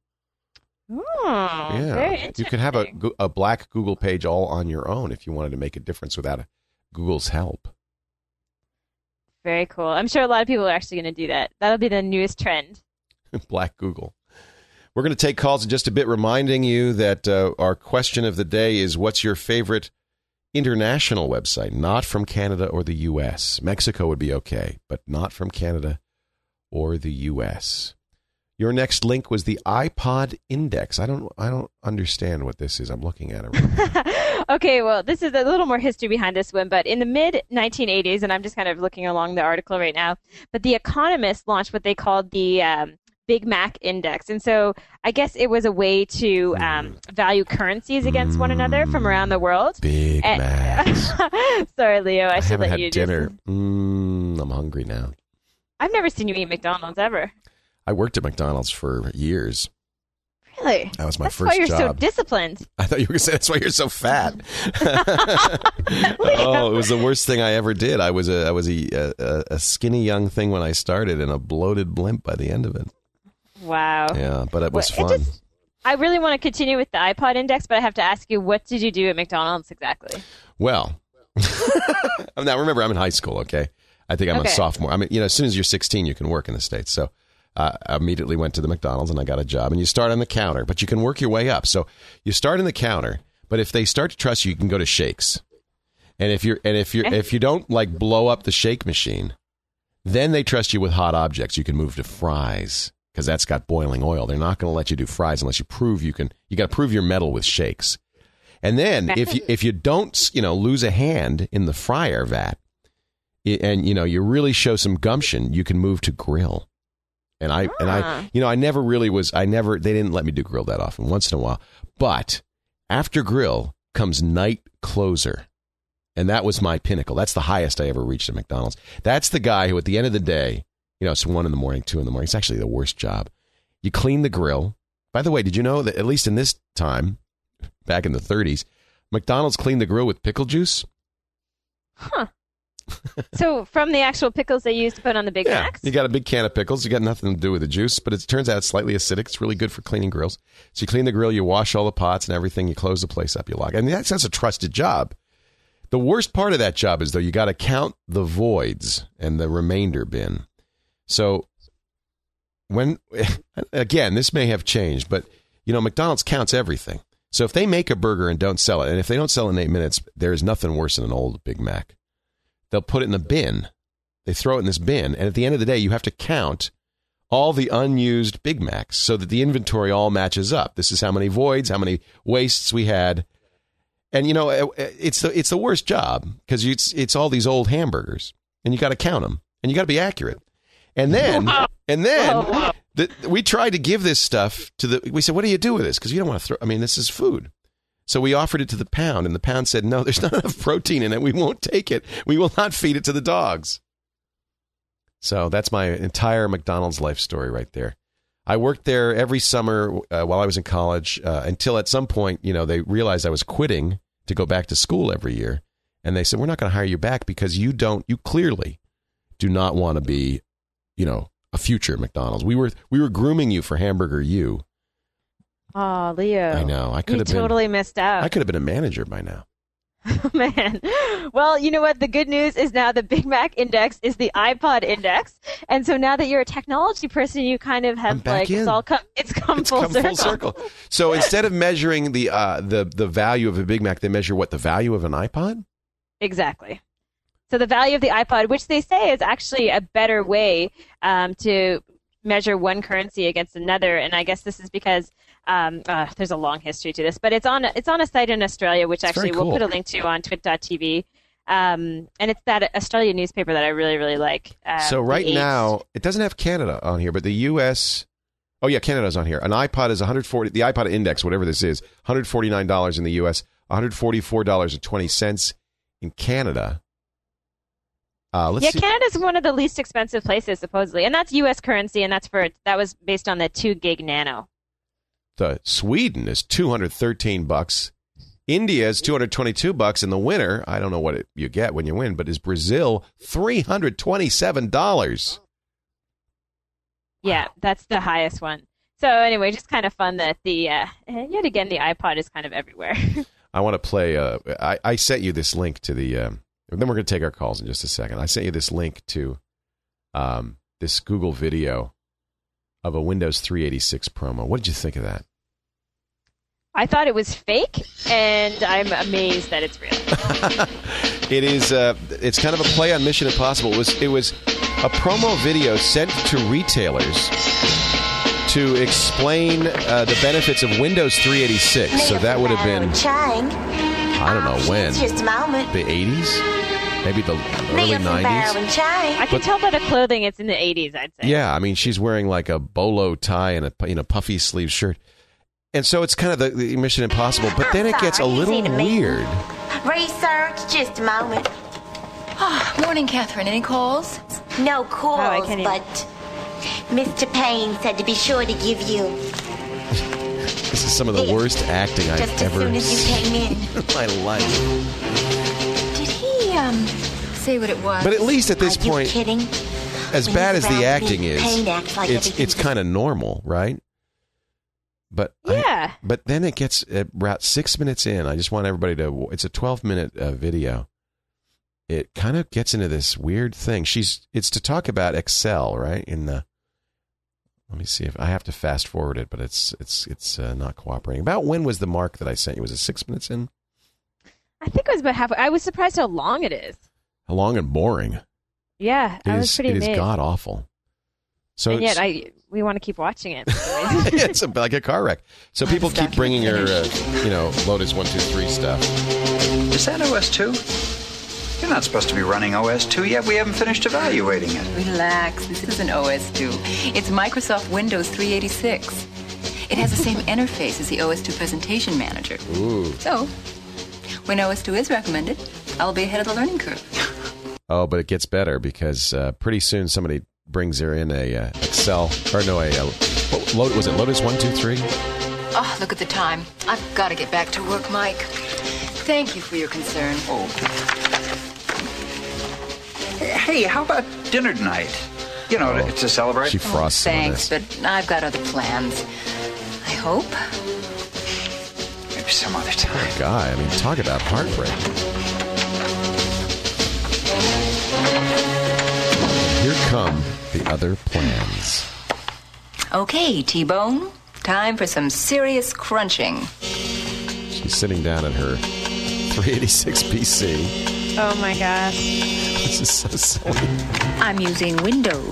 Oh, very Yeah. interesting. You could have a black Google page all on your own if you wanted to make a difference without Google's help. Very cool. I'm sure a lot of people are actually going to do that. That'll be the newest trend. Black Google. We're going to take calls in just a bit, reminding you that our question of the day is, what's your favorite international website? Not from Canada or the U.S. Mexico would be okay, but not from Canada or the U.S. Your next link was the iPod Index. I don't understand what this is. I'm looking at it right now. Okay, well, this is a little more history behind this one, but in the mid-1980s, and I'm just kind of looking along the article right now, but The Economist launched what they called the Big Mac Index. And so I guess it was a way to value currencies against one another from around the world. Big Macs. Sorry, Leo, I should haven't let had you dinner. I'm hungry now. I've never seen you eat McDonald's ever. I worked at McDonald's for years. Really? That was my That's first why you're job. so disciplined. I thought you were going to say that's why you're so fat. Oh, it was the worst thing I ever did. I was a skinny young thing when I started and a bloated blimp by the end of it. Wow. Yeah, but it was fun. I really want to continue with the iPod Index, but I have to ask you, what did you do at McDonald's exactly? Well, now remember, I'm in high school, okay? I think I'm a sophomore. I mean, as soon as you're 16, you can work in the States. So I immediately went to the McDonald's and I got a job. And you start on the counter, but you can work your way up. So you start in the counter, but if they start to trust you, you can go to shakes. And if you don't like blow up the shake machine, then they trust you with hot objects. You can move to fries because that's got boiling oil. They're not going to let you do fries unless you prove you can. You got to prove your mettle with shakes. And then if you don't, lose a hand in the fryer vat, and you really show some gumption, you can move to grill. And I never really was. They didn't let me do grill that often. Once in a while, but after grill comes night closer, and that was my pinnacle. That's the highest I ever reached at McDonald's. That's the guy who, at the end of the day, it's 1 a.m, 2 a.m. It's actually the worst job. You clean the grill. By the way, did you know that at least in this time, back in the 30s, McDonald's cleaned the grill with pickle juice? Huh. So from the actual pickles they used to put on the Big Macs? You got a big can of pickles. You got nothing to do with the juice, but it turns out it's slightly acidic. It's really good for cleaning grills. So you clean the grill, you wash all the pots and everything, you close the place up, you lock it. I mean, that's a trusted job. The worst part of that job is, though, you got to count the voids and the remainder bin. So again, this may have changed, but, McDonald's counts everything. So if they make a burger and don't sell it, and if they don't sell it in 8 minutes, there is nothing worse than an old Big Mac. They'll put it in the bin. They throw it in this bin. And at the end of the day, you have to count all the unused Big Macs so that the inventory all matches up. This is how many voids, how many wastes we had. And, it's the worst job because it's all these old hamburgers. And you got to count them. And you got to be accurate. And then, we tried to give this stuff we said, what do you do with this? Because you don't want to this is food. So we offered it to the Pound, and the Pound said, no, there's not enough protein in it. We won't take it. We will not feed it to the dogs. So that's my entire McDonald's life story right there. I worked there every summer while I was in college until at some point, they realized I was quitting to go back to school every year. And they said, we're not going to hire you back because you clearly do not want to be, a future McDonald's. We were grooming you for Hamburger U. Oh, Leo. I know. I could have totally missed out. I could have been a manager by now. Man. Well, you know what? The good news is now the Big Mac Index is the iPod Index. And so now that you're a technology person, you kind of have it's come full circle. So instead of measuring the value of a Big Mac, they measure what, the value of an iPod? Exactly. So the value of the iPod, which they say is actually a better way to measure one currency against another. And I guess this is because there's a long history to this, but it's on a site in Australia, which actually we'll put a link to on twit.tv. And it's that Australian newspaper that I really, really like. So right now, it doesn't have Canada on here, but the U.S. Oh, yeah, Canada's on here. An iPod is $140. The iPod Index, whatever this is, $149 in the U.S., $144.20 in Canada. Canada's one of the least expensive places, supposedly. And that's U.S. currency, and that was based on the 2 gig nano. Sweden is $213. India is $222 in the winner. I don't know what you get when you win, but is Brazil $327? Yeah, that's the highest one. So anyway, just kind of fun that yet again the iPod is kind of everywhere. I want to play. I sent you this link to the. Then we're going to take our calls in just a second. I sent you this link to this Google video of a Windows 386 promo. What did you think of that? I thought it was fake, and I'm amazed that it's real. It is. It's kind of a play on Mission Impossible. It was a promo video sent to retailers to explain the benefits of Windows 386. So that would have been, I don't know when, just a moment. the 80s? Maybe the early 90s? I can tell by the clothing it's in the 80s, I'd say. Yeah, I mean, she's wearing like a bolo tie and a puffy sleeve shirt. And so it's kind of the Mission Impossible, but then it gets a little weird. Research, just a moment. Morning, Catherine. Any calls? No calls, I can't even- but Mr. Payne said to be sure to give you. This is some of the worst acting I've just ever as soon as you seen came in. in my life. Did he say what it was? But at least at this Are you point, kidding? as When bad he's as the around acting me, is, Payne acts like it's everything's kind of normal, right? But Yeah. but then it gets about 6 minutes in. I just want everybody to. It's a 12-minute video. It kind of gets into this weird thing. It's to talk about Excel, right? Let me see if I have to fast forward it, but it's not cooperating. About when was the mark that I sent you? Was it 6 minutes in? I think it was about halfway. I was surprised how long it is. How long and boring. Yeah, I was pretty It is amazed. god awful. So And yet we want to keep watching it. it's like a car wreck. So people keep bringing her, Lotus 1-2-3 stuff. Is that OS 2? You're not supposed to be running OS 2 yet. We haven't finished evaluating it. Relax. This isn't OS 2. It's Microsoft Windows 386. It has the same interface as the OS 2 Presentation Manager. Ooh. So, when OS 2 is recommended, I'll be ahead of the learning curve. Oh, but it gets better because pretty soon somebody brings her in a Excel, or no, was it Lotus 1-2-3? Oh, look at the time. I've got to get back to work, Mike. Thank you for your concern. Oh. Hey, how about dinner tonight? To celebrate. She frosts some of Thanks, this. but I've got other plans. I hope. Maybe some other time. Guy, I mean, talk about heartbreak. Here come the other plans. Okay, T-Bone. Time for some serious crunching. She's sitting down at her 386 PC. Oh my gosh. This is so silly. I'm using Windows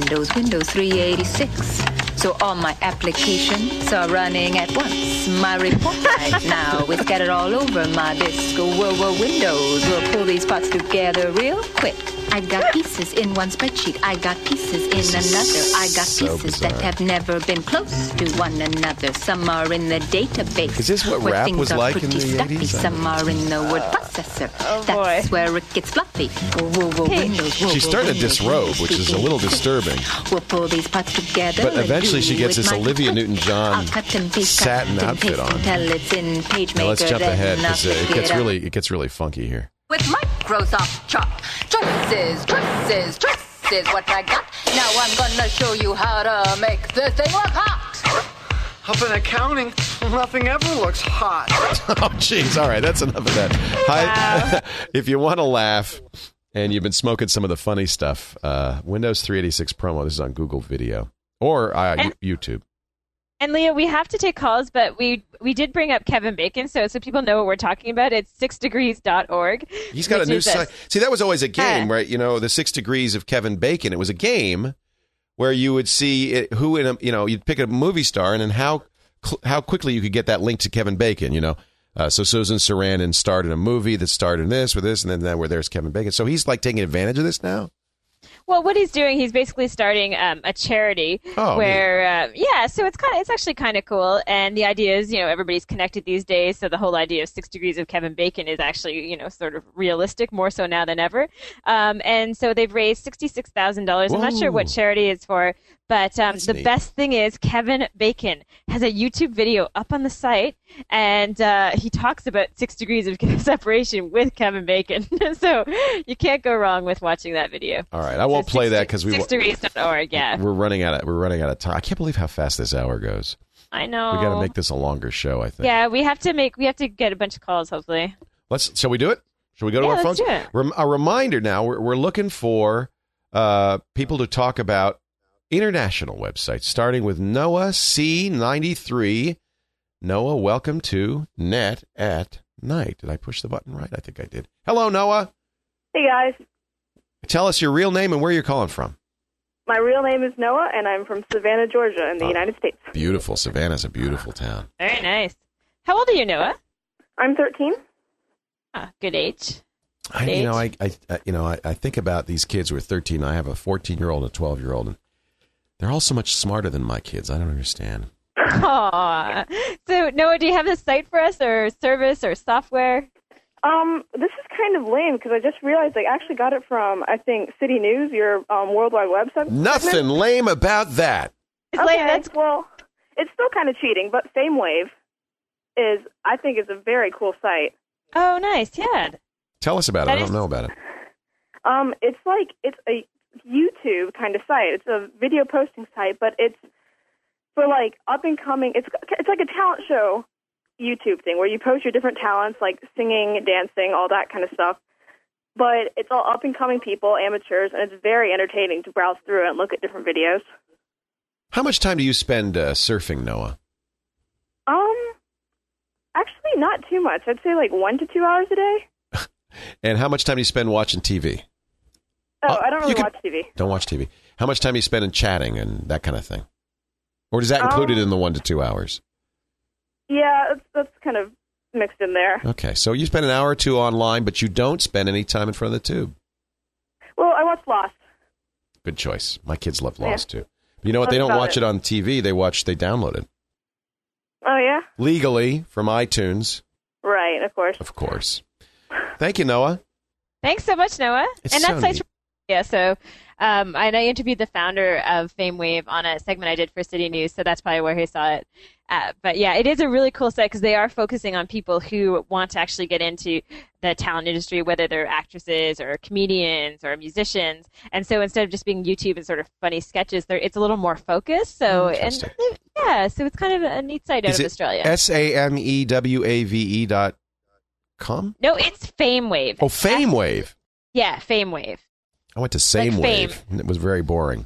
386. So all my applications are running at once. My report right now is scattered all over my disk. Whoa, Windows will pull these parts together real quick. I got pieces in one spreadsheet. I got pieces in another. I got so pieces bizarre. that have never been close to one another. Some are in the database. Is this what where rap things was are like in pretty the stuffy. 80s? Some are in the word processor. Oh, That's boy. where it gets fluffy. Whoa, Hey. Windows. She's starting to disrobe, which is a little disturbing. We'll pull these parts together. But eventually she gets with this my Olivia foot. Newton-John I'll cut and paste, satin cut and outfit paste on. Until it's in PageMaker. Now let's jump ahead then I'll because it pick gets up. really funky here. With Microsoft Chop. Choices. What I got. Now I'm gonna show you how to make this thing look hot. Up in accounting, nothing ever looks hot. Oh, jeez. All right, that's enough of that. Hi. If you want to laugh and you've been smoking some of the funny stuff, Windows 386 promo, this is on Google Video or YouTube. And Leah, we have to take calls, but we did bring up Kevin Bacon, so people know what we're talking about. It's 6degrees.org. He's got a new site. See, that was always a game, right? The 6 Degrees of Kevin Bacon. It was a game where you would see you'd pick a movie star and then how quickly you could get that link to Kevin Bacon, So Susan Sarandon starred in a movie that starred in this with this, and then where there's Kevin Bacon. So he's like taking advantage of this now? Well, what he's doing, he's basically starting a charity where, so it's actually kind of cool. And the idea is, everybody's connected these days. So the whole idea of 6 degrees of Kevin Bacon is actually, sort of realistic, more so now than ever. And so they've raised $66,000. I'm not sure what charity it's for. But the best thing is Kevin Bacon has a YouTube video up on the site, and he talks about 6 degrees of separation with Kevin Bacon. So you can't go wrong with watching that video. All right, I won't play that because 6degrees.org. Yeah, we're running out of time. I can't believe how fast this hour goes. I know. We got to make this a longer show, I think. Yeah, we have to get a bunch of calls. Hopefully. Shall we do it? Shall we go to our phones? Let's do it. A reminder now. We're looking for people to talk about international websites, starting with Noah C93. Noah, welcome to Net at Night. Did I push the button right? I think I did. Hello, Noah. Hey, guys. Tell us your real name and where you're calling from. My real name is Noah, and I'm from Savannah, Georgia, in the United States. Beautiful. Savannah's a beautiful town. Very nice. How old are you, Noah? I'm 13. Good age. I think about these kids who are 13. I have a 14-year-old and a 12-year-old, and they're all so much smarter than my kids. I don't understand. Aww. So, Noah, do you have a site for us, or service, or software? This is kind of lame because I just realized I actually got it from, I think, City News, your worldwide website. Nothing lame about that. Well, it's still kind of cheating, but FameWave I think, is a very cool site. Oh, nice. Yeah. Tell us about it. I don't know about it. It's a YouTube kind of site. It's a video posting site, but it's for up and coming. It's like a talent show YouTube thing where you post your different talents, like singing, dancing, all that kind of stuff. But it's all up and coming people, amateurs, and it's very entertaining to browse through and look at different videos. How much time do you spend surfing, Noah? Actually, not too much. I'd say 1 to 2 hours a day. And how much time do you spend watching TV? I don't really watch TV. Don't watch TV. How much time do you spend in chatting and that kind of thing? Or is that included in the 1 to 2 hours? Yeah, that's kind of mixed in there. Okay, so you spend an hour or two online, but you don't spend any time in front of the tube. Well, I watch Lost. Good choice. My kids love Lost, too. But you know what? They don't watch it on TV. They download it. Oh, yeah? Legally, from iTunes. Right, of course. Of course. Thank you, Noah. Thanks so much, Noah. It's so neat. So I interviewed the founder of FameWave on a segment I did for City News, so that's probably where he saw it. But yeah, it is a really cool site because they are focusing on people who want to actually get into the talent industry, whether they're actresses or comedians or musicians. And so instead of just being YouTube and sort of funny sketches, it's a little more focused. So so it's kind of a neat site out of Australia. SAMEWAVE.com? No, it's FameWave. Oh, FameWave. Yeah, FameWave. I went to SameWave, and it was very boring.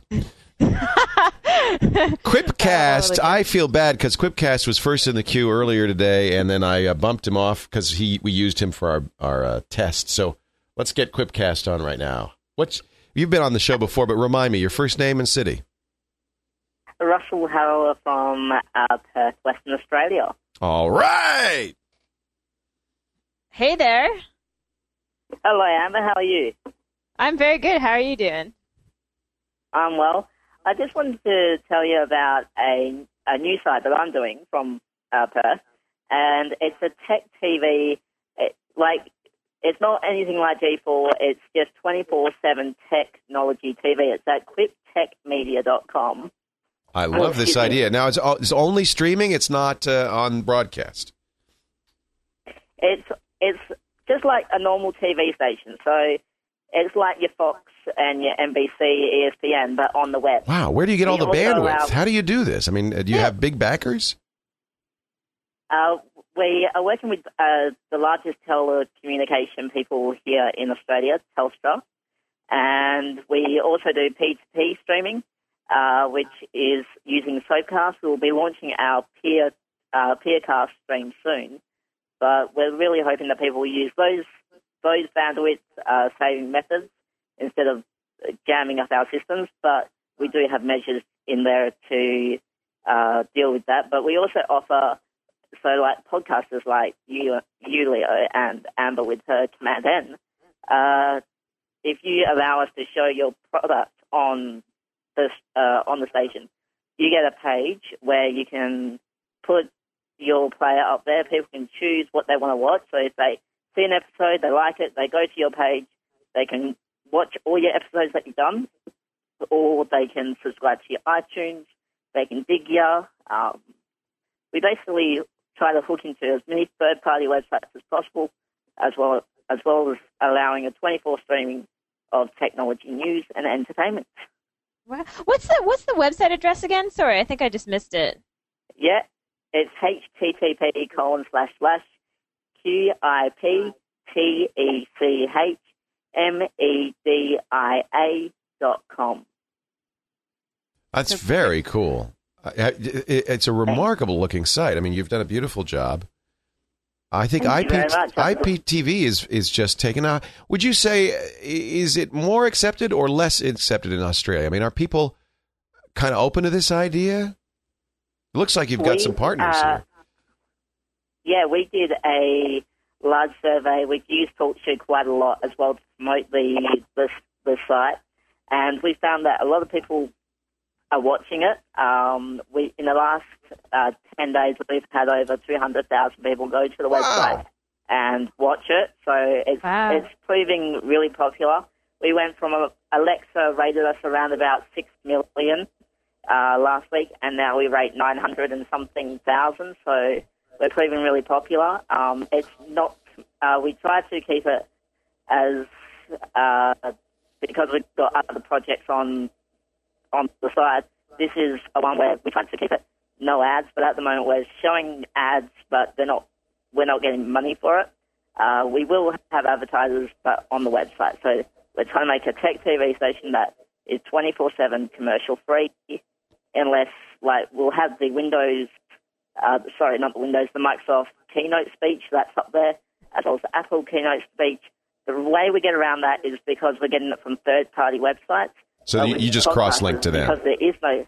Quipcast, I feel bad because Quipcast was first in the queue earlier today, and then I bumped him off because we used him for our test. So let's get Quipcast on right now. You've been on the show before, but remind me, your first name and city. Russell Harrower from Perth, Western Australia. All right. Hey there. Hello, Amber. How are you? I'm very good. How are you doing? I'm well. I just wanted to tell you about a new site that I'm doing from Perth, and it's a tech TV. It's not anything like G4. It's just 24/7 technology TV. It's at quiptechmedia.com. I love this idea. Now, it's only streaming. It's not on broadcast. It's just like a normal TV station. So it's like your Fox and your NBC, ESPN, but on the web. Wow, where do you get all the bandwidth? How do you do this? I mean, do you have big backers? We are working with the largest telecommunication people here in Australia, Telstra, and we also do P2P streaming, which is using Soapcast. We'll be launching our Peercast stream soon, but we're really hoping that people will use those bandwidth saving methods instead of jamming up our systems, but we do have measures in there to deal with that. But we also offer, like podcasters like you, Leo, and Amber with her Command N, if you allow us to show your product on the station. You get a page where you can put your player up there. People can choose what they want to watch. So if they see an episode, they like it, they go to your page, they can watch all your episodes that you've done, or they can subscribe to your iTunes, they can dig you. We basically try to hook into as many third-party websites as possible, as well as allowing a 24 streaming of technology news and entertainment. Wow. What's the website address again? Sorry, I think I just missed it. Yeah, it's http://QIPTECHMEDIA.com. That's very cool. It's a remarkable looking site. I mean, you've done a beautiful job. I think IPTV is just taken out. Would you say, is it more accepted or less accepted in Australia? I mean, are people kind of open to this idea? It looks like you've got some partners here. Yeah, we did a large survey. We used TalkShoe quite a lot as well to promote the site, and we found that a lot of people are watching it. In the last 10 days, we've had over 200,000 people go to the website and watch it. So it's proving really popular. We went from Alexa rated us around about 6 million last week, and now we rate 900 and something thousand. So we're proving really popular. It's not. We try to keep it as because we've got other projects on the side. This is a one where we try to keep it no ads, but at the moment we're showing ads, but we're not getting money for it. We will have advertisers, but on the website. So we're trying to make a tech TV station that is 24/7 commercial free, unless we'll have the Windows, the Microsoft keynote speech that's up there, as well as the Apple keynote speech. The way we get around that is because we're getting it from third-party websites. So you just cross-link to them. Because there is no...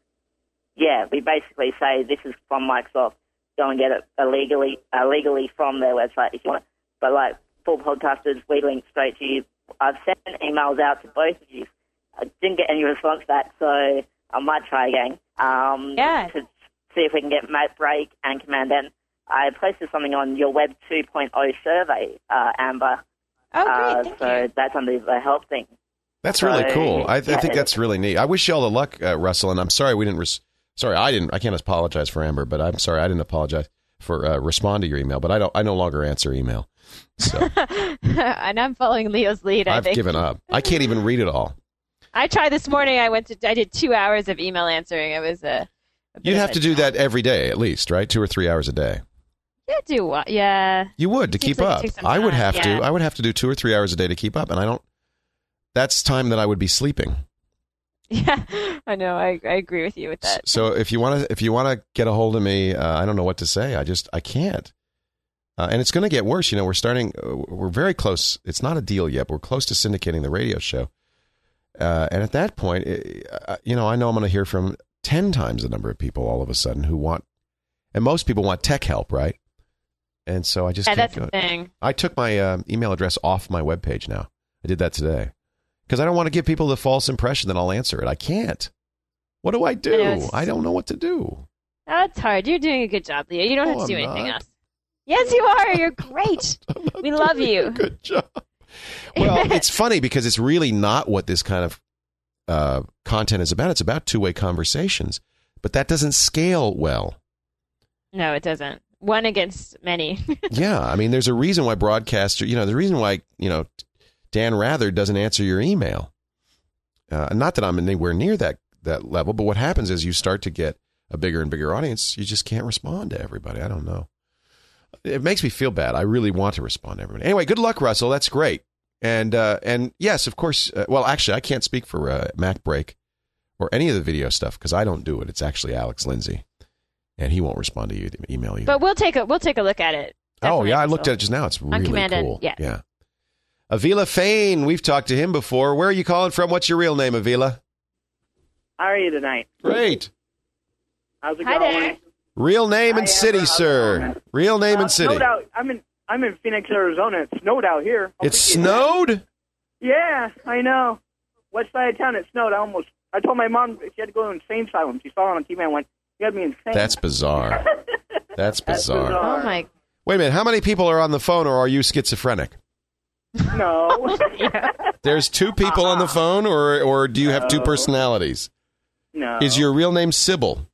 Yeah, we basically say this is from Microsoft. Go and get it illegally from their website if you want it. But for podcasters, we link straight to you. I've sent emails out to both of you. I didn't get any response back, so I might try again. To see if we can get Matt Brake and Command N. I posted something on your Web 2.0 survey, Amber. Oh, great, thank you. That's under the help thing. That's really cool. I think that's really neat. I wish you all the luck, Russell, and I'm sorry we didn't... I can't apologize for Amber, but I'm sorry I didn't apologize for respond to your email, but I no longer answer email. So. And I'm following Leo's lead, I think. I've given up. I can't even read it all. I tried this morning. I did 2 hours of email answering. It was You'd have to do that every day, at least, right? 2 or 3 hours a day. Yeah, do what? Yeah. You would, to keep up. I would have to. I would have to do 2 or 3 hours a day to keep up, and I don't. That's time that I would be sleeping. Yeah, I know. I agree with you with that. So if you want to get a hold of me, I don't know what to say. I can't. And it's going to get worse. We're very close. It's not a deal yet, but we're close to syndicating the radio show. And at that point, I know I'm going to hear from 10 times the number of people all of a sudden who want, and most people want tech help, right? And so I just can't that's do the thing. I took my email address off my webpage now. I did that today. Because I don't want to give people the false impression that I'll answer it. I can't. What do I do? I don't know what to do. That's hard. You're doing a good job, Leo. You don't have to do anything else. Yes, you are. You're great. We love you. Good job. Well, it's funny because it's really not what this kind of content is about. It's about two-way conversations. But that doesn't scale well. No, it doesn't. One against many. Yeah. I mean, there's a reason why the reason why, Dan Rather doesn't answer your email. Not that I'm anywhere near that level, but what happens is you start to get a bigger and bigger audience. You just can't respond to everybody. I don't know. It makes me feel bad. I really want to respond to everybody. Anyway, good luck, Russell. That's great. And yes, of course. Well, actually, I can't speak for Mac Brake or any of the video stuff because I don't do it. It's actually Alex Lindsay, and he won't respond to you email either. But we'll take a look at it. Definitely. Oh yeah, I looked at it just now. It's really cool. Yeah. Avila Fain, we've talked to him before. Where are you calling from? What's your real name, Avila? How are you tonight? Great. How's it going? Hi there. Real name and city, sir. Real name and city. Snowed out. I'm in Phoenix, Arizona. It snowed out here. It snowed? Yeah, I know. west side of town, it snowed. I told my mom she had to go to an insane asylum. She saw it on TV and went, "You gotta be insane." That's bizarre. That's bizarre. Oh my. Wait a minute. How many people are on the phone, or are you schizophrenic? No. There's two people on the phone, or do you have two personalities? No. Is your real name Sybil?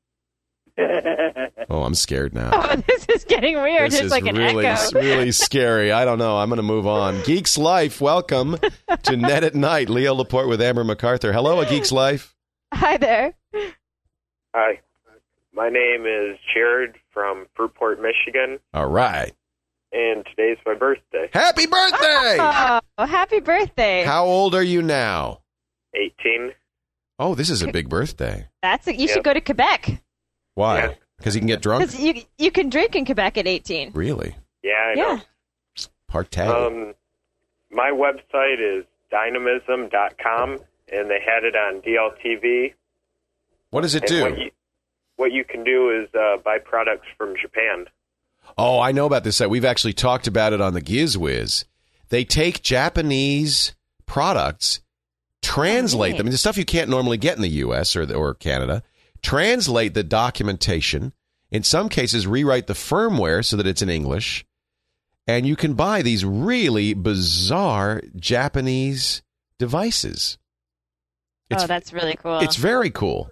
Oh, I'm scared now. Oh, this is getting weird. This It's is like an really, echo. really scary. I don't know. I'm going to move on. Geek's Life, welcome to Net at Night. Leo Laporte with Amber MacArthur. Hello, A Geek's Life. Hi there. Hi. My name is Jared from Fruitport, Michigan, All right. and today's my birthday. Happy birthday! Oh, happy birthday. How old are you now? 18. Oh, this is a big birthday. You should go to Quebec. Why? Because you can get drunk? Because you can drink in Quebec at 18. Really? Yeah, I know. Partay. My website is dynamism.com, and they had it on DLTV. What does it And do? What you can do is buy products from Japan. Oh, I know about this site. We've actually talked about it on the GizWiz. They take Japanese products, translate them, the stuff you can't normally get in the U.S. or Canada, translate the documentation, in some cases rewrite the firmware so that it's in English, and you can buy these really bizarre Japanese devices. That's really cool. It's very cool.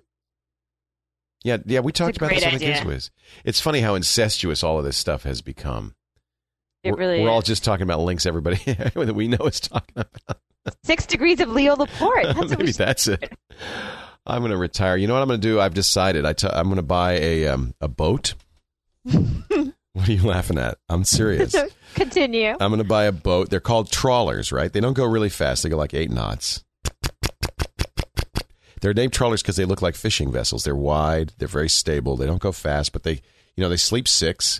Yeah, we talked about this on the GizWiz. It's funny how incestuous all of this stuff has become. We're all just talking about links everybody that we know is talking about. 6 degrees of Leo Laporte. Maybe that's it. I'm going to retire. You know what I'm going to do? I've decided. I'm going to buy a boat. What are you laughing at? I'm serious. Continue. I'm going to buy a boat. They're called trawlers, right? They don't go really fast. They go like 8 knots. They're named trawlers because they look like fishing vessels. They're wide. They're very stable. They don't go fast, but they sleep 6.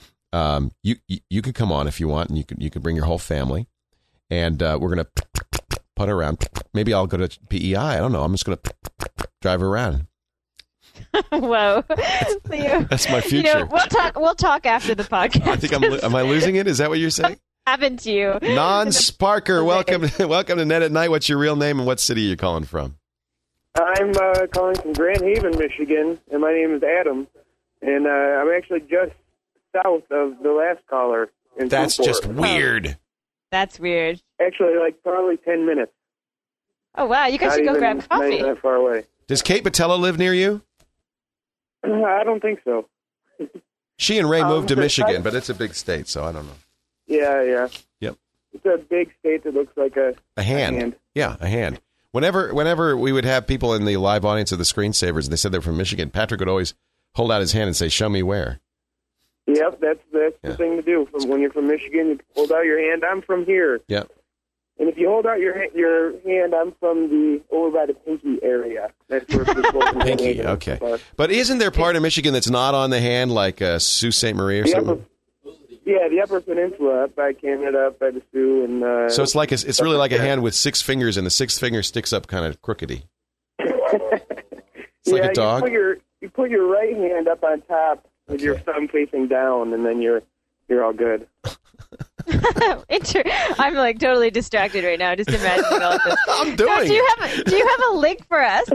You can come on if you want, and you can bring your whole family. And we're going to putt around. Maybe I'll go to PEI. I don't know. I'm just going to drive around. Whoa, Leo. That's my future. We'll talk after the podcast. I think am I losing it? Is that what you're saying? Happened to you? Non-Sparker, welcome to Net at Night. What's your real name and what city are you calling from? I'm calling from Grand Haven, Michigan, and my name is Adam, and I'm actually just south of the last caller. That's just weird. That's weird. Actually, like probably 10 minutes. Oh, wow. You guys should go grab coffee. Not that far away. Does Kate Patella live near you? I don't think so. She and Ray moved to Michigan, but it's a big state, so I don't know. Yeah. Yep. It's a big state that looks like a hand. Yeah, a hand. Whenever we would have people in the live audience of the Screensavers, and they said they're from Michigan, Patrick would always hold out his hand and say, "Show me where." Yep, that's the thing to do. When you're from Michigan, you hold out your hand. I'm from here. Yep. And if you hold out your hand, I'm from over by the Pinky area. That's where people Pinky, okay. But isn't there part of Michigan that's not on the hand, like Sault Ste. Marie or something? The Upper Peninsula, up by Canada, up by the Sioux, and so it's like it's really like a hand with 6 fingers, and the 6th finger sticks up kind of crookedy. It's like a dog. You put your right hand up on top with your thumb facing down, and then you're all good. I'm like totally distracted right now. Just imagining all of this. I'm doing. Do you have a link for us?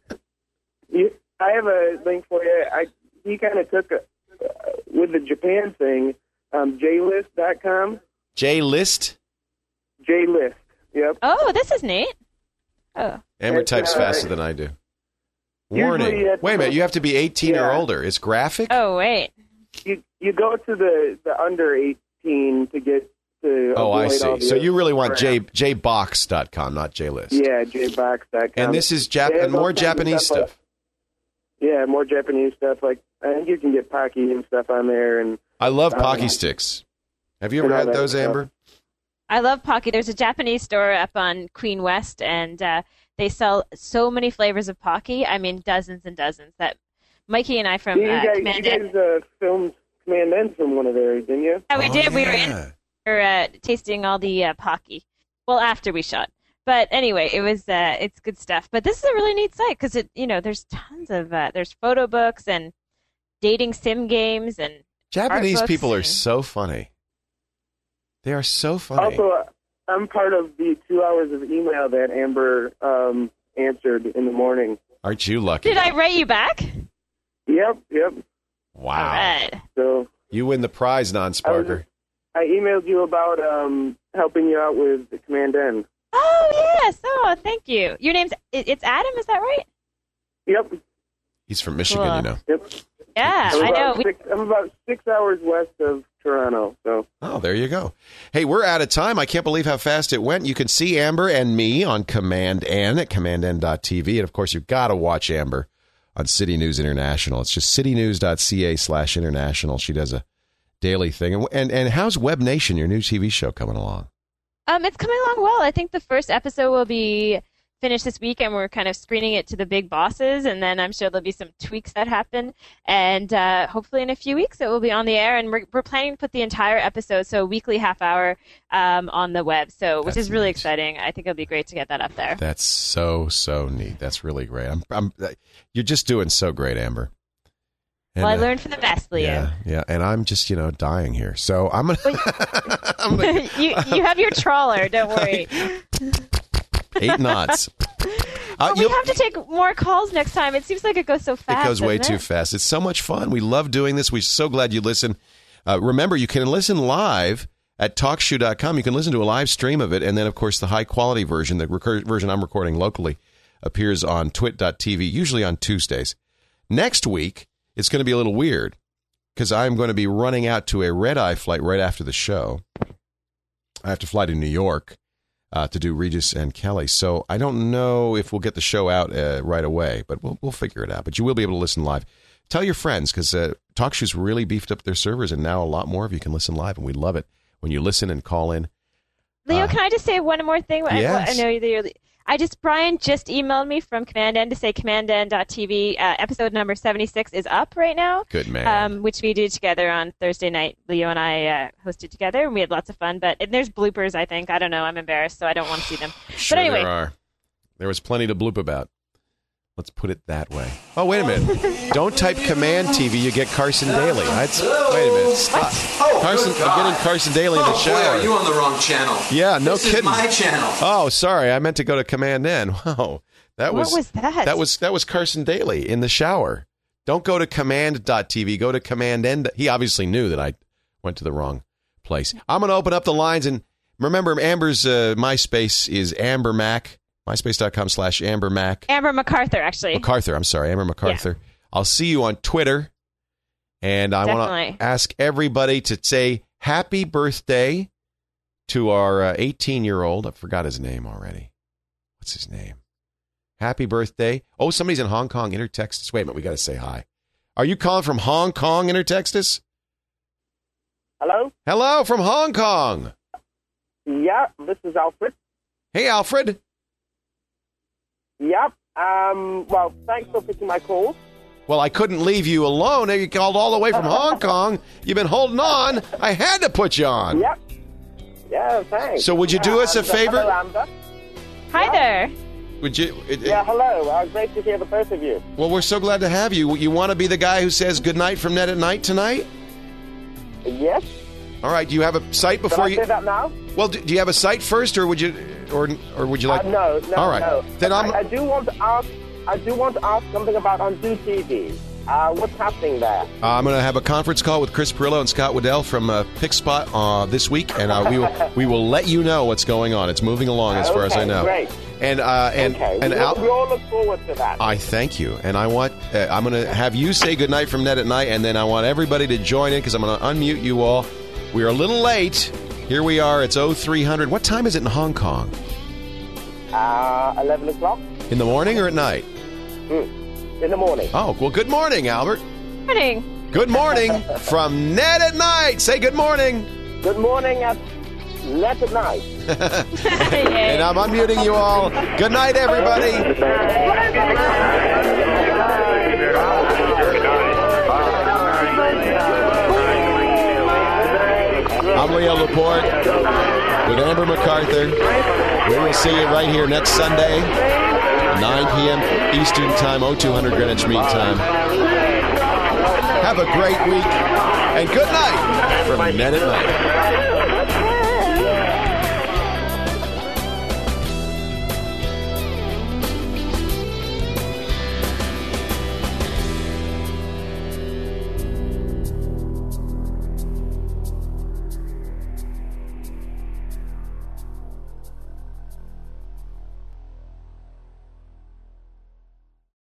I have a link for you. He kind of took with the Japan thing. JList.com. JList? JList. Yep. Oh, this is neat. Oh. Amber types faster than I do. Warning. Wait a minute. You have to be 18 or older. It's graphic? Oh, wait. You go to the under 18 to get to. Oh, I see. all the So you really want crap. jbox.com, not JList. Yeah, jbox.com. And this is more Japanese stuff. Yeah, more Japanese stuff. Like I think you can get Pocky and stuff on there. And I love Pocky sticks. Have you ever had those, Amber? I love Pocky. There's a Japanese store up on Queen West, and they sell so many flavors of Pocky. I mean, dozens and dozens. That Mikey and I from Command N. You guys filmed Command N from one of theirs, didn't you? Yeah, we did. We were tasting all the Pocky. Well, after we shot. But anyway, it was it's good stuff. But this is a really neat site because there's tons of there's photo books and dating sim games and Japanese art books people are so funny. They are so funny. Also, I'm part of the 2 hours of email that Amber answered in the morning. Aren't you lucky? Did I write you back? Yep. Wow. All right. So you win the prize, non-Sparker. I emailed you about helping you out with the Command N. Oh, yes. Oh, thank you. Your name's, it's Adam, is that right? Yep. He's from Michigan, Cool. you know. Yep. Yeah, I know. I'm about 6 hours west of Toronto. So. Oh, there you go. Hey, we're out of time. I can't believe how fast it went. You can see Amber and me on Command N at commandn.tv. And, of course, you've got to watch Amber on City News International. It's just citynews.ca/international. She does a daily thing. And how's Web Nation, your new TV show, coming along? It's coming along well. I think the first episode will be finished this week, and we're kind of screening it to the big bosses, and then I'm sure there'll be some tweaks that happen, and hopefully in a few weeks it will be on the air, and we're planning to put the entire episode, so a weekly half hour, on the web, which is really exciting. I think it'll be great to get that up there. That's so neat. That's really great. You're just doing so great, Amber. And, I learned from the best, Leo. Yeah, and I'm just, dying here. So I'm going to... You have your trawler, don't worry. 8 knots. We have to take more calls next time. It seems like it goes so fast. It goes way too fast. It's so much fun. We love doing this. We're so glad you listen. Remember, you can listen live at TalkShoe.com. You can listen to a live stream of it. And then, of course, the high-quality version, the version I'm recording locally, appears on twit.tv, usually on Tuesdays. Next week, it's going to be a little weird because I'm going to be running out to a red-eye flight right after the show. I have to fly to New York to do Regis and Kelly. So I don't know if we'll get the show out right away, but we'll figure it out. But you will be able to listen live. Tell your friends, because TalkShoe's really beefed up their servers, and now a lot more of you can listen live, and we love it when you listen and call in. Leo, can I just say one more thing? Yes. I know that you're... Brian just emailed me from Command N to say commandn.tv episode number 76 is up right now. Good man. Which we did together on Thursday night. Leo and I hosted together, and we had lots of fun. But there's bloopers, I think. I don't know. I'm embarrassed, so I don't want to see them. Sure, but anyway. there are. There was plenty to bloop about. Let's put it that way. Oh, wait a minute. Don't type Command TV. You get Carson Daly. Wait a minute. Stop. Oh, Carson, I'm getting Carson Daly in the shower. Boy, are you on the wrong channel? Yeah, no this kidding. This is my channel. Oh, sorry. I meant to go to Command N. Wow. What was that? That was Carson Daly in the shower. Don't go to command.tv. Go to Command N. He obviously knew that I went to the wrong place. I'm going to open up the lines. And remember, Amber's MySpace is Amber Mac. MySpace.com/Amber Mac. Amber MacArthur, actually. I'm sorry. Amber MacArthur. Yeah. I'll see you on Twitter. And I want to ask everybody to say happy birthday to our 18-year-old. I forgot his name already. What's his name? Happy birthday. Oh, somebody's in Hong Kong. Intertext us. Wait a minute. We got to say hi. Are you calling from Hong Kong? Intertext us. Hello? Hello from Hong Kong. Yeah, this is Alfred. Hey, Alfred. Yep. Well, thanks for picking my call. Well, I couldn't leave you alone. You called all the way from Hong Kong. You've been holding on. I had to put you on. Yep. Yeah, thanks. So would you do us a favor? Hello, Amber. Hi there. Would you? Yeah, hello. Great to hear the both of you. Well, we're so glad to have you. You want to be the guy who says goodnight from Net at Night tonight? Yes. All right. Do you have a site before you? Say that now? Well, do you have a site first, or would you, or would you like? No. All right. No. Then I do want to ask. Something about on DTV. What's happening there? I'm going to have a conference call with Chris Perillo and Scott Waddell from PickSpot this week, and we will let you know what's going on. It's moving along as far as I know. Great. And we all look forward to that. I thank you, and I'm going to have you say goodnight from Net at Night, and then I want everybody to join in because I'm going to unmute you all. We are a little late. Here we are. It's 0300. What time is it in Hong Kong? 11 o'clock. In the morning or at night? In the morning. Oh, well, good morning, Albert. Morning. Good morning from Net at Night. Say good morning. Good morning at Net at Night. And I'm unmuting you all. Good night, everybody. I'm Leo Laporte with Amber MacArthur. We will see you right here next Sunday, 9 p.m. Eastern Time, 0200 Greenwich Mean Time. Have a great week, and good night from Net at Night.